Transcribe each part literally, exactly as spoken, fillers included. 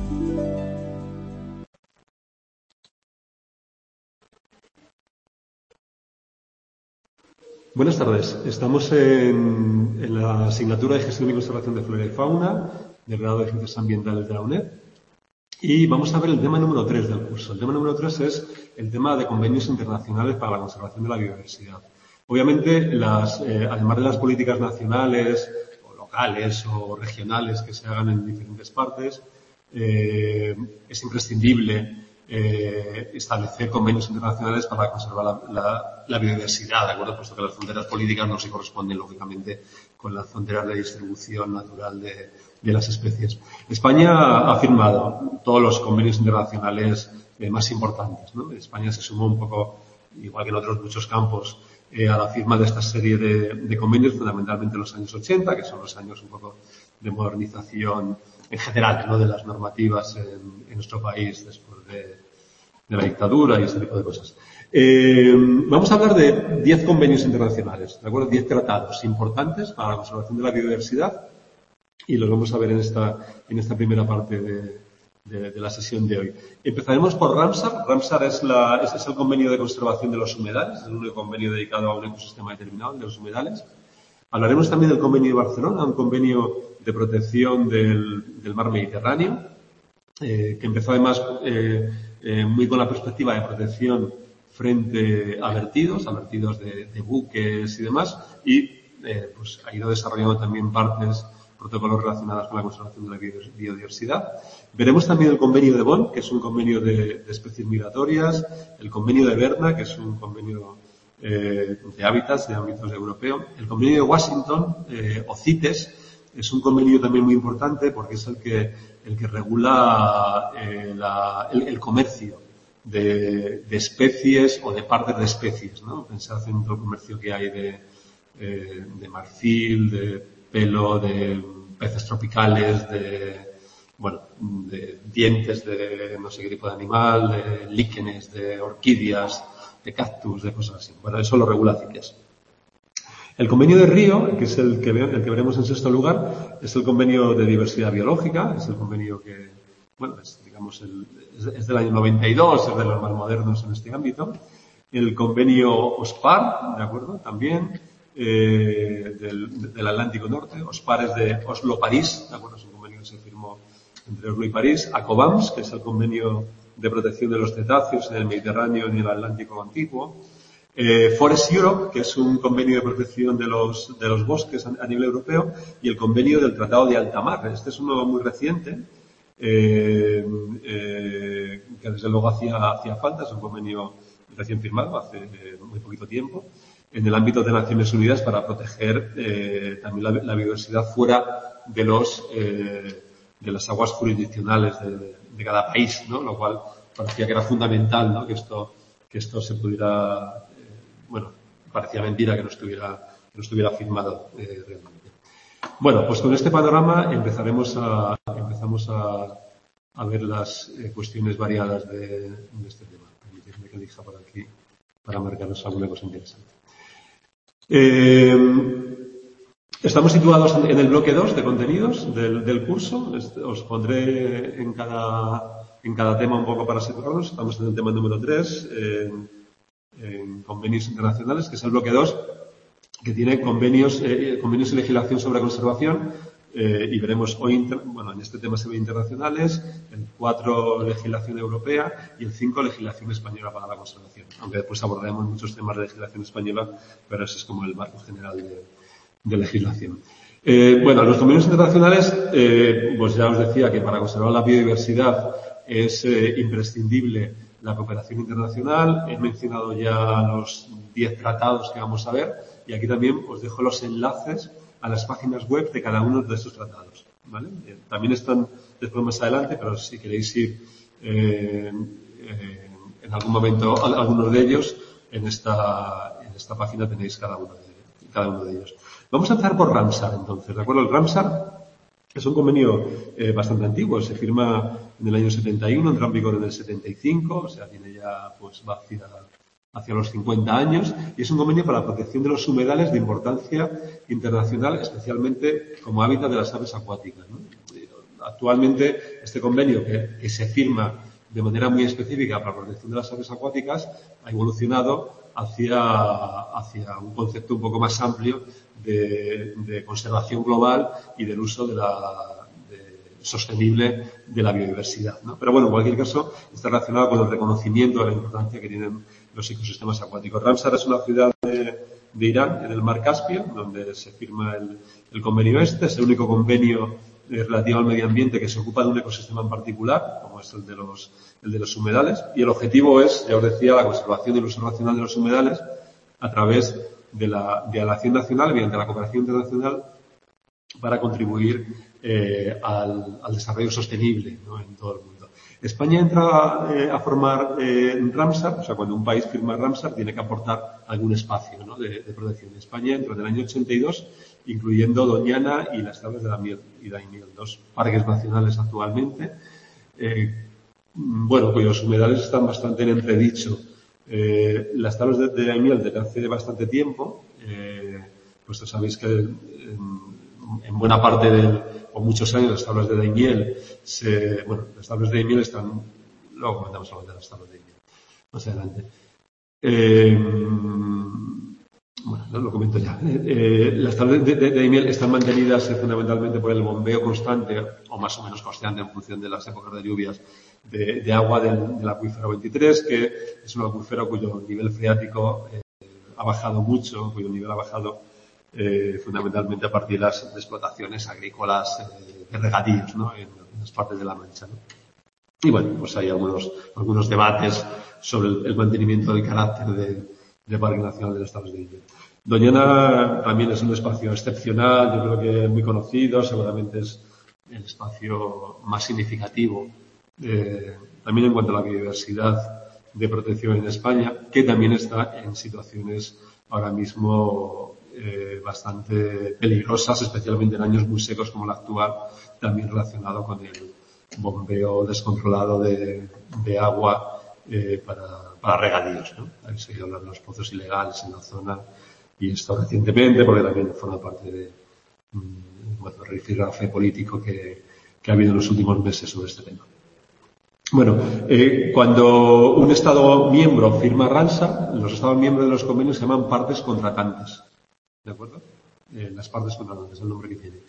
Buenas tardes. Estamos en, en la asignatura de Gestión y Conservación de Flora y Fauna del grado de Ciencias Ambientales de la UNED y vamos a ver el tema número tres del curso. El tema número tres es el tema de convenios internacionales para la conservación de la biodiversidad. Obviamente, las, eh, además de las políticas nacionales o locales o regionales que se hagan en diferentes partes, eh, es imprescindible Eh, establecer convenios internacionales para conservar la, la, la biodiversidad, ¿de acuerdo? Puesto que las fronteras políticas no se corresponden, lógicamente, con las fronteras de distribución natural de, de las especies. España ha firmado todos los convenios internacionales eh, más importantes, ¿no? España se sumó un poco, igual que en otros muchos campos, eh, a la firma de esta serie de, de convenios, fundamentalmente en los años ochenta, que son los años un poco de modernización en general, ¿no?, de las normativas en, en nuestro país después de, de la dictadura y ese tipo de cosas. Eh, vamos a hablar de diez convenios internacionales, ¿de acuerdo? diez tratados importantes para la conservación de la biodiversidad y los vamos a ver en esta, en esta primera parte de, de, de la sesión de hoy. Empezaremos por Ramsar. Ramsar es, la, este es el convenio de conservación de los humedales, es el único convenio dedicado a un ecosistema determinado, de los humedales. Hablaremos también del convenio de Barcelona, un convenio de protección del, del mar Mediterráneo, eh, que empezó además eh, eh, muy con la perspectiva de protección frente a vertidos, a vertidos de, de buques y demás, y eh, pues ha ido desarrollando también partes, protocolos relacionados con la conservación de la biodiversidad. Veremos también el convenio de Bonn, que es un convenio de, de especies migratorias, el convenio de Berna, que es un convenio Eh, de hábitats de ámbitos europeos. El convenio de Washington, eh, o CITES, es un convenio también muy importante porque es el que, el que regula eh, la, el, el comercio de, de especies o de partes de especies, ¿no? Pensad en todo el comercio que hay de, eh, de marfil, de pelo, de peces tropicales, de, bueno, de dientes de no sé qué tipo de animal, de líquenes, de orquídeas, de cactus, de cosas así. Bueno, eso lo regula CITES. El convenio de Río, que es el que, el que veremos en sexto lugar, es el convenio de diversidad biológica, es el convenio que, bueno, es, digamos, el, es, es del año noventa y dos, es de los más modernos en este ámbito. El convenio OSPAR, ¿de acuerdo? También, eh, del, del Atlántico Norte. OSPAR es de Oslo-París, ¿de acuerdo? Es un convenio que se firmó entre Oslo y París. ACOBAMS, que es el convenio de protección de los cetáceos en el Mediterráneo y en el Atlántico antiguo. Eh, Forest Europe, que es un convenio de protección de los, de los bosques a, a nivel europeo, y el convenio del Tratado de Alta Mar. Este es uno muy reciente, eh, eh, que desde luego hacía, hacía falta, es un convenio recién firmado hace eh, muy poquito tiempo, en el ámbito de Naciones Unidas para proteger eh, también la, la biodiversidad fuera de los eh, de las aguas jurisdiccionales de, de cada país, ¿no? Lo cual parecía que era fundamental, ¿no?, que esto que esto se pudiera, eh, bueno, parecía mentira que no estuviera que no estuviera firmado eh, realmente. Bueno, pues con este panorama empezaremos a empezamos a, a ver las eh, cuestiones variadas de, de este tema. Permitidme que elija por aquí para marcaros alguna cosa interesante. Eh, Estamos situados en el bloque dos de contenidos del, del curso. Os pondré en cada, en cada tema un poco para situarnos. Estamos en el tema número tres, en, en convenios internacionales, que es el bloque dos, que tiene convenios, eh, convenios y legislación sobre conservación. Eh, y veremos hoy, inter, bueno, en este tema se ve internacionales, el cuatro legislación europea y el cinco legislación española para la conservación. Aunque después abordaremos muchos temas de legislación española, pero ese es como el marco general de de legislación. Eh, bueno, los convenios internacionales, eh, pues ya os decía que para conservar la biodiversidad es eh, imprescindible la cooperación internacional. He mencionado ya los diez tratados que vamos a ver y aquí también os dejo los enlaces a las páginas web de cada uno de estos tratados, ¿vale? Eh, también están después más adelante, pero si queréis ir eh, eh, en algún momento a algunos de ellos, en esta, en esta página tenéis cada uno de, cada uno de ellos. Vamos a empezar por Ramsar, entonces, ¿de acuerdo? El Ramsar es un convenio eh, bastante antiguo, se firma en el año setenta y uno, entró en vigor en el setenta y cinco, o sea, tiene ya, pues, va hacia, hacia los cincuenta años, y es un convenio para la protección de los humedales de importancia internacional, especialmente como hábitat de las aves acuáticas, ¿no? actualmente este convenio que, que se firma de manera muy específica para la protección de las aves acuáticas ha evolucionado hacia, hacia un concepto un poco más amplio de, de conservación global y del uso de la, de, sostenible de la biodiversidad, ¿no? Pero bueno, en cualquier caso, está relacionado con el reconocimiento de la importancia que tienen los ecosistemas acuáticos. Ramsar es una ciudad de, de Irán, en el mar Caspio, donde se firma el, el convenio este. Es el único convenio eh, relativo al medio ambiente que se ocupa de un ecosistema en particular, como es el de los, el de los humedales. Y el objetivo es, ya os decía, la conservación y el uso racional de los humedales a través de la, de la acción nacional, mediante la cooperación internacional, para contribuir eh, al, al desarrollo sostenible, ¿no?, en todo el mundo. España entra eh, a formar eh, Ramsar, o sea, cuando un país firma Ramsar tiene que aportar algún espacio, ¿no?, de, de protección. España entra en el año ochenta y dos, incluyendo Doñana y las Tablas de la Miel y Daimiel, dos parques nacionales actualmente, eh, bueno, cuyos humedales están bastante en entredicho. Eh, las Tablas de, de Daimiel desde hace bastante tiempo, eh, pues sabéis que en, en buena parte del, o muchos años las tablas de Daimiel se, bueno, las tablas de Daimiel están, luego comentamos algo de las tablas de Daimiel más adelante. Eh, bueno, no lo comento ya. Eh, las tablas de, de, de Daimiel están mantenidas eh, fundamentalmente por el bombeo constante, o más o menos constante en función de las épocas de lluvias, de, de agua del, del acuífero veintitrés, que es un acuífero cuyo nivel freático eh, ha bajado mucho, cuyo nivel ha bajado Eh, fundamentalmente a partir de las de explotaciones agrícolas eh, de regadíos, ¿no?, en, en las partes de la Mancha, ¿no? Y bueno, pues hay algunos algunos debates sobre el, el mantenimiento del carácter de, de Parque Nacional de las Tablas de Daimiel. Doñana también es un espacio excepcional, yo creo que muy conocido, seguramente es el espacio más significativo eh, también en cuanto a la biodiversidad de protección en España, que también está en situaciones ahora mismo Eh, bastante peligrosas, especialmente en años muy secos como el actual, también relacionado con el bombeo descontrolado de, de agua eh, para, para regadíos, ¿no? Habéis seguido hablar de los pozos ilegales en la zona, y esto recientemente, porque también forma parte de mm, bueno, el rifirrafe político que, que ha habido en los últimos meses sobre este tema. Bueno, eh, cuando un Estado miembro firma Ramsar, los Estados miembros de los convenios se llaman partes contratantes. ¿De acuerdo? Eh, las partes contratantes, el nombre que tiene.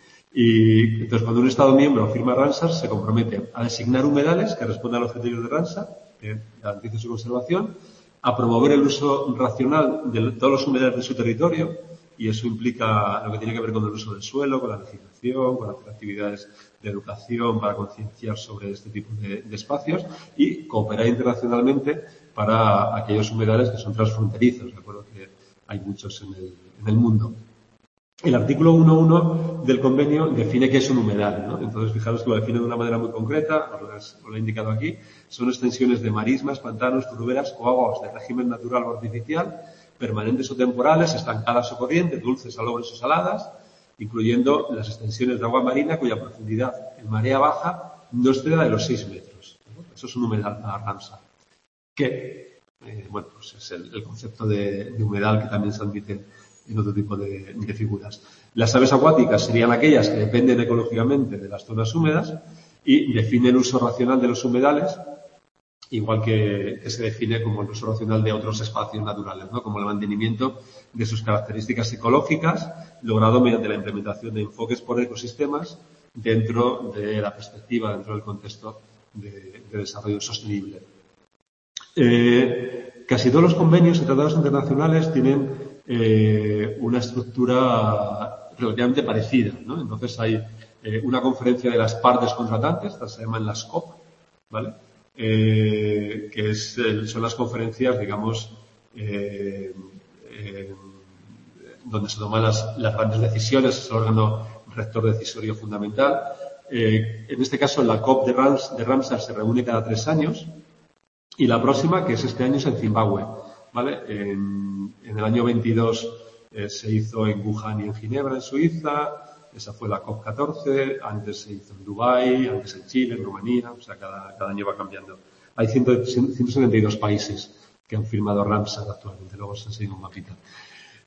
Y entonces, cuando un Estado miembro firma Ramsar, se compromete a designar humedales que respondan a los criterios de Ramsar, que garanticen su conservación, a promover el uso racional de todos los humedales de su territorio, y eso implica lo que tiene que ver con el uso del suelo, con la legislación, con hacer actividades de educación para concienciar sobre este tipo de, de espacios, y cooperar internacionalmente para aquellos humedales que son transfronterizos. De acuerdo que hay muchos en el, en el mundo. El artículo uno punto uno del convenio define qué es un humedal, ¿no? Entonces, fijaros que lo define de una manera muy concreta, os lo he indicado aquí. Son extensiones de marismas, pantanos, turberas o aguas de régimen natural o artificial, permanentes o temporales, estancadas o corrientes, dulces, salobres o saladas, incluyendo las extensiones de agua marina cuya profundidad en marea baja no exceda de los seis metros. ¿No? Eso es un humedal para Ramsar. ¿Qué? Eh, bueno, pues es el, el concepto de, de humedal que también se admite en otro tipo de, de figuras. Las aves acuáticas serían aquellas que dependen ecológicamente de las zonas húmedas y define el uso racional de los humedales, igual que, que se define como el uso racional de otros espacios naturales, ¿no?, como el mantenimiento de sus características ecológicas, logrado mediante la implementación de enfoques por ecosistemas dentro de la perspectiva, dentro del contexto de, de desarrollo sostenible. Eh, casi todos los convenios y tratados internacionales tienen eh, una estructura relativamente parecida, ¿no? Entonces hay eh, una conferencia de las partes contratantes, estas se llaman las C O P, ¿vale? Eh, que es, el, son las conferencias, digamos, eh, eh, donde se toman las, las grandes decisiones, es el órgano rector decisorio fundamental. Eh, en este caso, la C O P de, Rams, de Ramsar se reúne cada tres años. Y la próxima, que es este año, es en Zimbabue, ¿vale? En, en el año veintidós eh, se hizo en Wuhan y en Ginebra, en Suiza. Esa fue la C O P catorce. Antes se hizo en Dubái, antes en Chile, en Rumanía. O sea, cada, cada año va cambiando. Hay ciento setenta y dos países que han firmado Ramsar actualmente. Luego os enseño un mapita.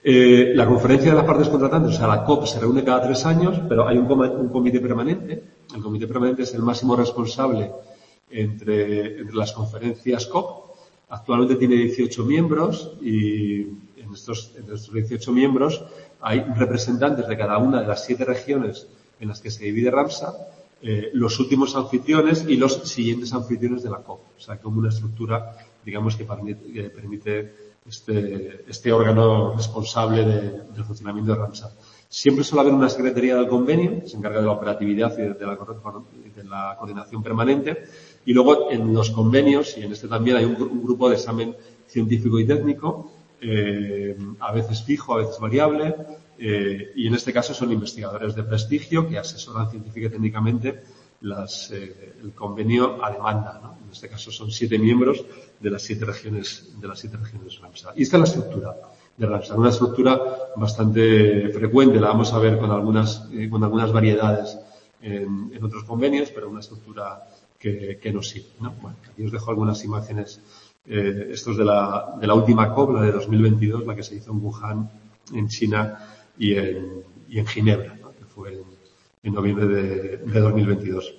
Eh, la conferencia de las partes contratantes, o sea, la C O P se reúne cada tres años, pero hay un, un comité permanente el comité permanente es el máximo responsable entre, entre las conferencias C O P. Actualmente tiene dieciocho miembros y en estos, entre estos dieciocho miembros hay representantes de cada una de las siete regiones en las que se divide Ramsar, eh, los últimos anfitriones y los siguientes anfitriones de la C O P. O sea, como una estructura, digamos, que permite, que permite este, este órgano responsable de, del funcionamiento de Ramsar. Siempre suele haber una secretaría del convenio que se encarga de la operatividad y de, de, la, de la coordinación permanente. Y luego en los convenios, y en este también, hay un, un grupo de examen científico y técnico, eh, a veces fijo, a veces variable, eh, y en este caso son investigadores de prestigio que asesoran científica y técnicamente las, eh, el convenio a demanda, ¿no? En este caso son siete miembros de las siete regiones de las siete regiones Ramsar. Y esta es la estructura de Ramsar, una estructura bastante frecuente, la vamos a ver con algunas eh, con algunas variedades en, en otros convenios, pero una estructura que, que nos sirve, ¿no? Bueno, aquí os dejo algunas imágenes. Eh, esto es de la, de la última C O P, la de dos mil veintidós, la que se hizo en Wuhan, en China y en, y en Ginebra, ¿no? Que fue en, en noviembre de, de dos mil veintidós.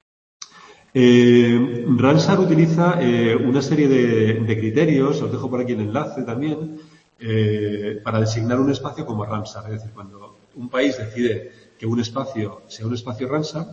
Eh, Ramsar utiliza eh, una serie de, de criterios, os dejo por aquí el enlace también, eh, para designar un espacio como Ramsar. Es decir, cuando un país decide que un espacio sea un espacio Ramsar,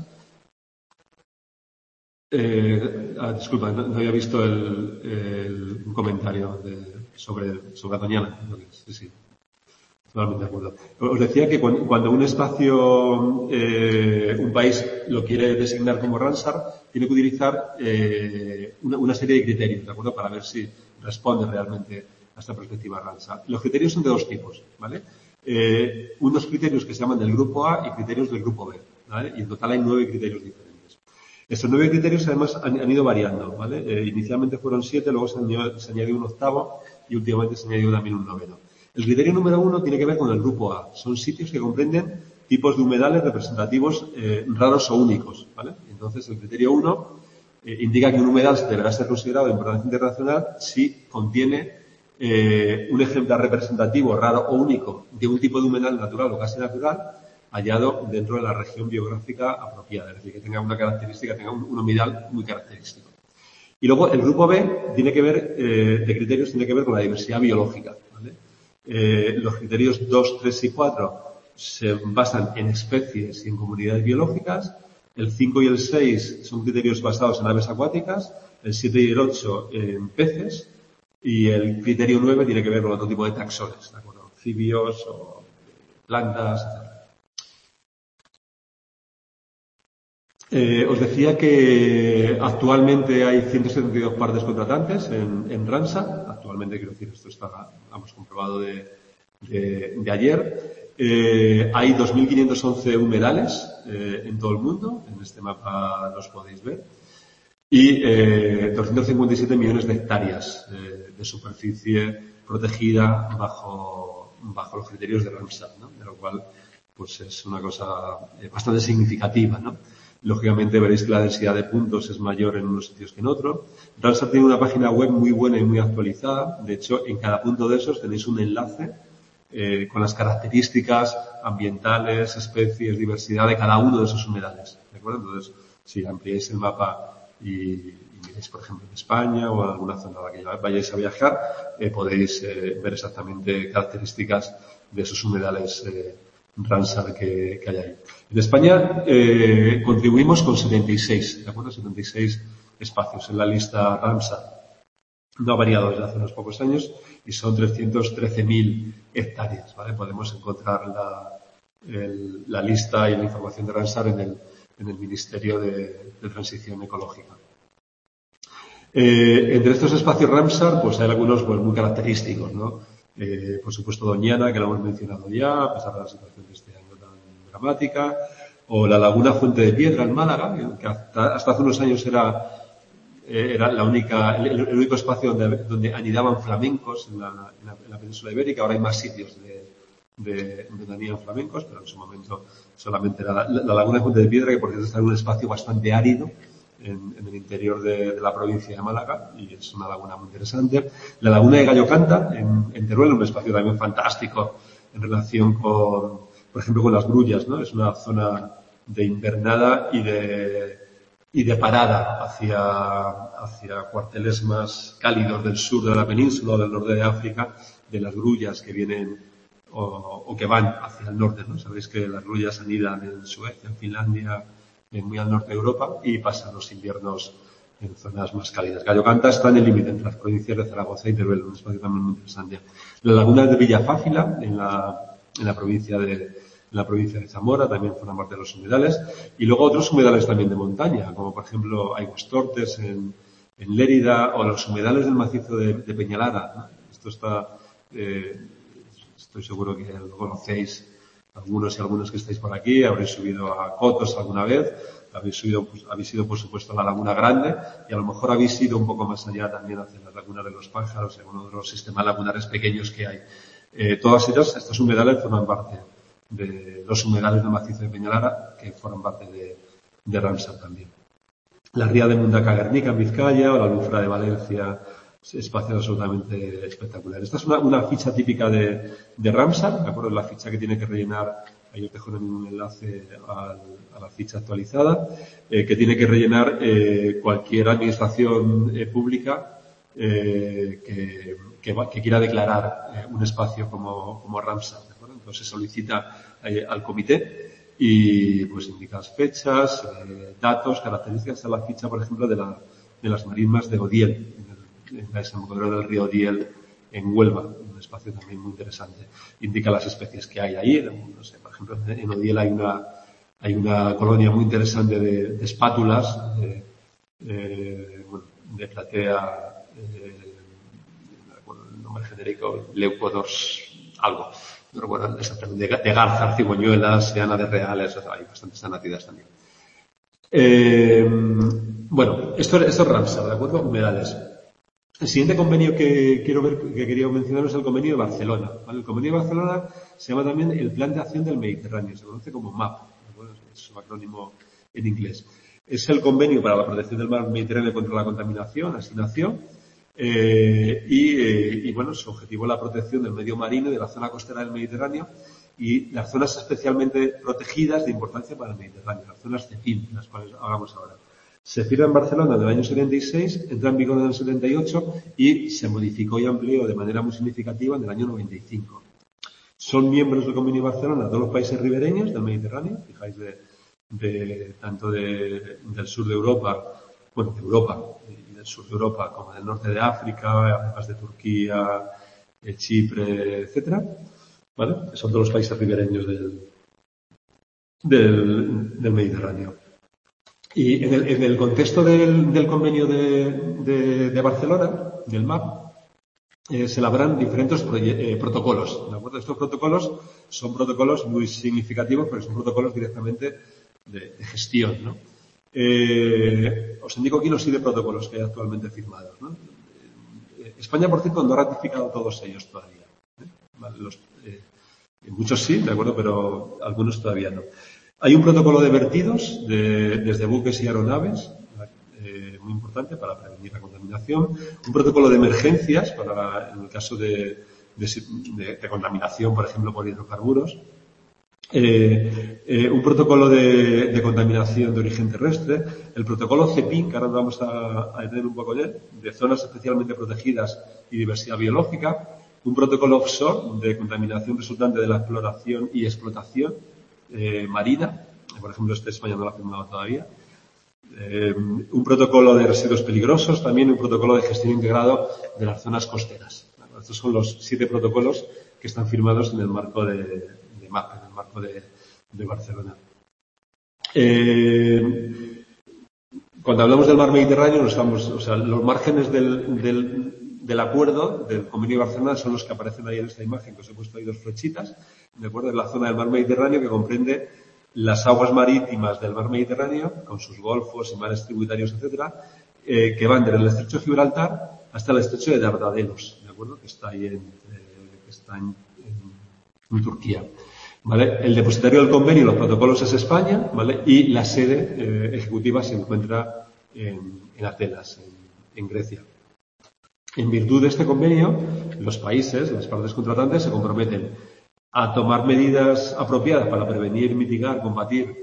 Eh, ah, disculpa, no, no había visto el, el un comentario de, sobre, sobre Doñana. Sí, sí, totalmente de acuerdo. Os decía que cuando, cuando un espacio, eh, un país lo quiere designar como Ramsar, tiene que utilizar eh, una, una serie de criterios, ¿de acuerdo? Para ver si responde realmente a esta perspectiva Ramsar. Los criterios son de dos tipos, ¿vale? Eh, unos criterios que se llaman del grupo A y criterios del grupo B, ¿vale? Y en total hay nueve criterios diferentes. Estos nueve criterios además han, han ido variando, ¿vale? Eh, inicialmente fueron siete, luego se añadió, se añadió un octavo y últimamente se añadió también un noveno. El criterio número uno tiene que ver con el grupo A. Son sitios que comprenden tipos de humedales representativos eh, raros o únicos, ¿vale? Entonces el criterio uno eh, indica que un humedal deberá ser considerado de importancia internacional si contiene eh, un ejemplar representativo raro o único de un tipo de humedal natural o casi natural hallado dentro de la región biográfica apropiada, es decir, que tenga una característica, tenga un, un humedal muy característico. Y luego el grupo B tiene que ver, eh, de criterios, tiene que ver con la diversidad biológica, ¿vale? Eh, los criterios dos, tres y cuatro se basan en especies y en comunidades biológicas. El cinco y el seis son criterios basados en aves acuáticas. El siete y el ocho en peces. Y el criterio nueve tiene que ver con otro tipo de taxones, ¿de acuerdo? Anfibios o plantas, etcétera. Eh, os decía que actualmente hay ciento setenta y dos partes contratantes en, en Ramsar. Actualmente, quiero decir, esto está, hemos comprobado de, de, de ayer. Eh, hay dos mil quinientos once humedales eh, en todo el mundo. En este mapa los podéis ver. Y eh, doscientos cincuenta y siete millones de hectáreas eh, de superficie protegida bajo, bajo los criterios de Ramsar, ¿no? De lo cual, pues es una cosa bastante significativa, ¿no? Lógicamente veréis que la densidad de puntos es mayor en unos sitios que en otros. Ramsar tiene una página web muy buena y muy actualizada. De hecho, en cada punto de esos tenéis un enlace eh, con las características ambientales, especies, diversidad de cada uno de esos humedales. ¿De acuerdo? Entonces, si ampliáis el mapa y, y miráis, por ejemplo, en España o en alguna zona a la que vayáis a viajar, eh, podéis eh, ver exactamente características de esos humedales eh, Ramsar que, que hay ahí. En España eh, contribuimos con setenta y seis, ¿de acuerdo? setenta y seis espacios en la lista Ramsar. No ha variado desde hace unos pocos años y son trescientos trece mil hectáreas, ¿vale? Podemos encontrar la, el, la lista y la información de Ramsar en el, en el Ministerio de, de Transición Ecológica. Eh, entre estos espacios Ramsar, pues hay algunos pues, muy característicos, ¿no? Eh, por supuesto, Doñana, que lo hemos mencionado ya, a pesar de la situación de este año tan dramática, o la Laguna Fuente de Piedra en Málaga, que hasta, hasta hace unos años era, eh, era la única, el, el único espacio donde, donde anidaban flamencos en la, en, la, en la península ibérica. Ahora hay más sitios de, de, donde anidan flamencos, pero en su momento solamente era la, la Laguna Fuente de Piedra, que por cierto está en un espacio bastante árido, En, en el interior de, de la provincia de Málaga, y es una laguna muy interesante. La laguna de Gallo Canta en, en Teruel, un espacio también fantástico en relación con, por ejemplo, con las grullas, ¿no? Es una zona de invernada y de, y de parada hacia, hacia cuarteles más cálidos del sur de la península o del norte de África, de las grullas que vienen o, o que van hacia el norte, ¿no? Sabéis que las grullas anidan en Suecia, en Finlandia, en muy al norte de Europa y pasan los inviernos en zonas más cálidas. Gallo Canta está en el límite entre las provincias de Zaragoza y Teruel, un espacio también muy interesante. La laguna de Villafácila, en la, en la provincia de, en la provincia de Zamora, también forma parte de los humedales. Y luego otros humedales también de montaña, como por ejemplo Aigüestortes en, en Lérida, o los humedales del macizo de, de Peñalara, ¿no? Esto está, eh, estoy seguro que lo conocéis algunos y algunos que estáis por aquí, habréis subido a Cotos alguna vez. Habéis subido, pues, habéis ido, por supuesto, a la Laguna Grande y a lo mejor habéis ido un poco más allá también hacia la Laguna de los Pájaros, en uno de los sistemas lagunares pequeños que hay. Eh, todas ellas, estos humedales forman parte de los humedales del macizo de Peñalara, que forman parte de, de Ramsar también. La ría de Mundaca-Guernica en Vizcaya o la Alumfra de Valencia, espacios absolutamente espectaculares. Esta es una, una ficha típica de, de Ramsar, ¿de acuerdo? La ficha que tiene que rellenar, ahí os dejo en un enlace al, a la ficha actualizada, eh, que tiene que rellenar eh, cualquier administración eh, pública eh, que, que, que quiera declarar eh, un espacio como, como Ramsar, ¿de acuerdo? Entonces se solicita eh, al comité y pues indicas fechas, eh, datos, características. A la ficha, por ejemplo, de, la, de las marismas de Odiel, en la desembocadura del río Odiel en Huelva, un espacio también muy interesante. Indica las especies que hay ahí. No sé, por ejemplo, en Odiel hay una, hay una colonia muy interesante de, de espátulas, de, eh, bueno, de platea, eh, bueno, el nombre genérico, Leucodors, algo. No recuerdo exactamente, de, de garza, cigüeñuelas, seana de reales, o sea, hay bastantes anatidas también. Eh, bueno, esto, esto es Ramsar, ¿de acuerdo? Humedales. El siguiente convenio que quiero ver, que quería mencionar es el convenio de Barcelona, ¿vale? El convenio de Barcelona se llama también el Plan de Acción del Mediterráneo, se conoce como M A P, ¿de es un acrónimo en inglés. Es el convenio para la protección del mar Mediterráneo contra la contaminación, así nació, eh, y, eh, y bueno, su objetivo es la protección del medio marino y de la zona costera del Mediterráneo y las zonas especialmente protegidas de importancia para el Mediterráneo, las zonas CEFIM, de las cuales hablamos ahora. Se firma en Barcelona en el año setenta y seis, entra en vigor en el setenta y ocho y se modificó y amplió de manera muy significativa en el año noventa y cinco. Son miembros del Convenio de Barcelona todos los países ribereños del Mediterráneo, fijáis, de, de, tanto de, del sur de Europa, bueno, de Europa y del sur de Europa, como del norte de África, además de Turquía, de Chipre, etcétera, ¿vale? Son todos los países ribereños del, del, del Mediterráneo. Y en el, en el contexto del, del convenio de, de, de Barcelona, del M A P, eh, se elaboran diferentes eh, protocolos, ¿de acuerdo? Estos protocolos son protocolos muy significativos porque son protocolos directamente de, de gestión, ¿no? Eh, os indico aquí los siete protocolos que hay actualmente firmados, ¿no? Eh, España, por cierto, no ha ratificado todos ellos todavía, ¿eh? Vale, los, eh, muchos sí, ¿de acuerdo? Pero algunos todavía no. Hay un protocolo de vertidos de, desde buques y aeronaves, eh, muy importante para prevenir la contaminación. Un protocolo de emergencias para, en el caso de, de, de, de contaminación, por ejemplo, por hidrocarburos. Eh, eh, un protocolo de, de contaminación de origen terrestre. El protocolo CEPIN, que ahora vamos a, a detener un poco en él, de zonas especialmente protegidas y diversidad biológica. Un protocolo offshore de contaminación resultante de la exploración y explotación Eh, marina, por ejemplo, este España no lo ha firmado todavía. Eh, un protocolo de residuos peligrosos, también un protocolo de gestión integrado de las zonas costeras. Bueno, estos son los siete protocolos que están firmados en el marco de, de M A P, en el marco de, de Barcelona. Eh, cuando hablamos del mar Mediterráneo, no estamos, o sea, los márgenes del, del del acuerdo del Convenio de Barcelona son los que aparecen ahí en esta imagen, que os he puesto ahí dos flechitas, de acuerdo, en la zona del mar Mediterráneo que comprende las aguas marítimas del mar Mediterráneo, con sus golfos y mares tributarios, etcétera, eh, que van desde el estrecho de Gibraltar hasta el estrecho de Dardanelos, de acuerdo, que está ahí en, eh, que está en, en, en Turquía. ¿Vale? El depositario del convenio y los protocolos es España, ¿vale? Y la sede eh, ejecutiva se encuentra en, en Atenas, en, en Grecia. En virtud de este convenio, los países, las partes contratantes, se comprometen a tomar medidas apropiadas para prevenir, mitigar, combatir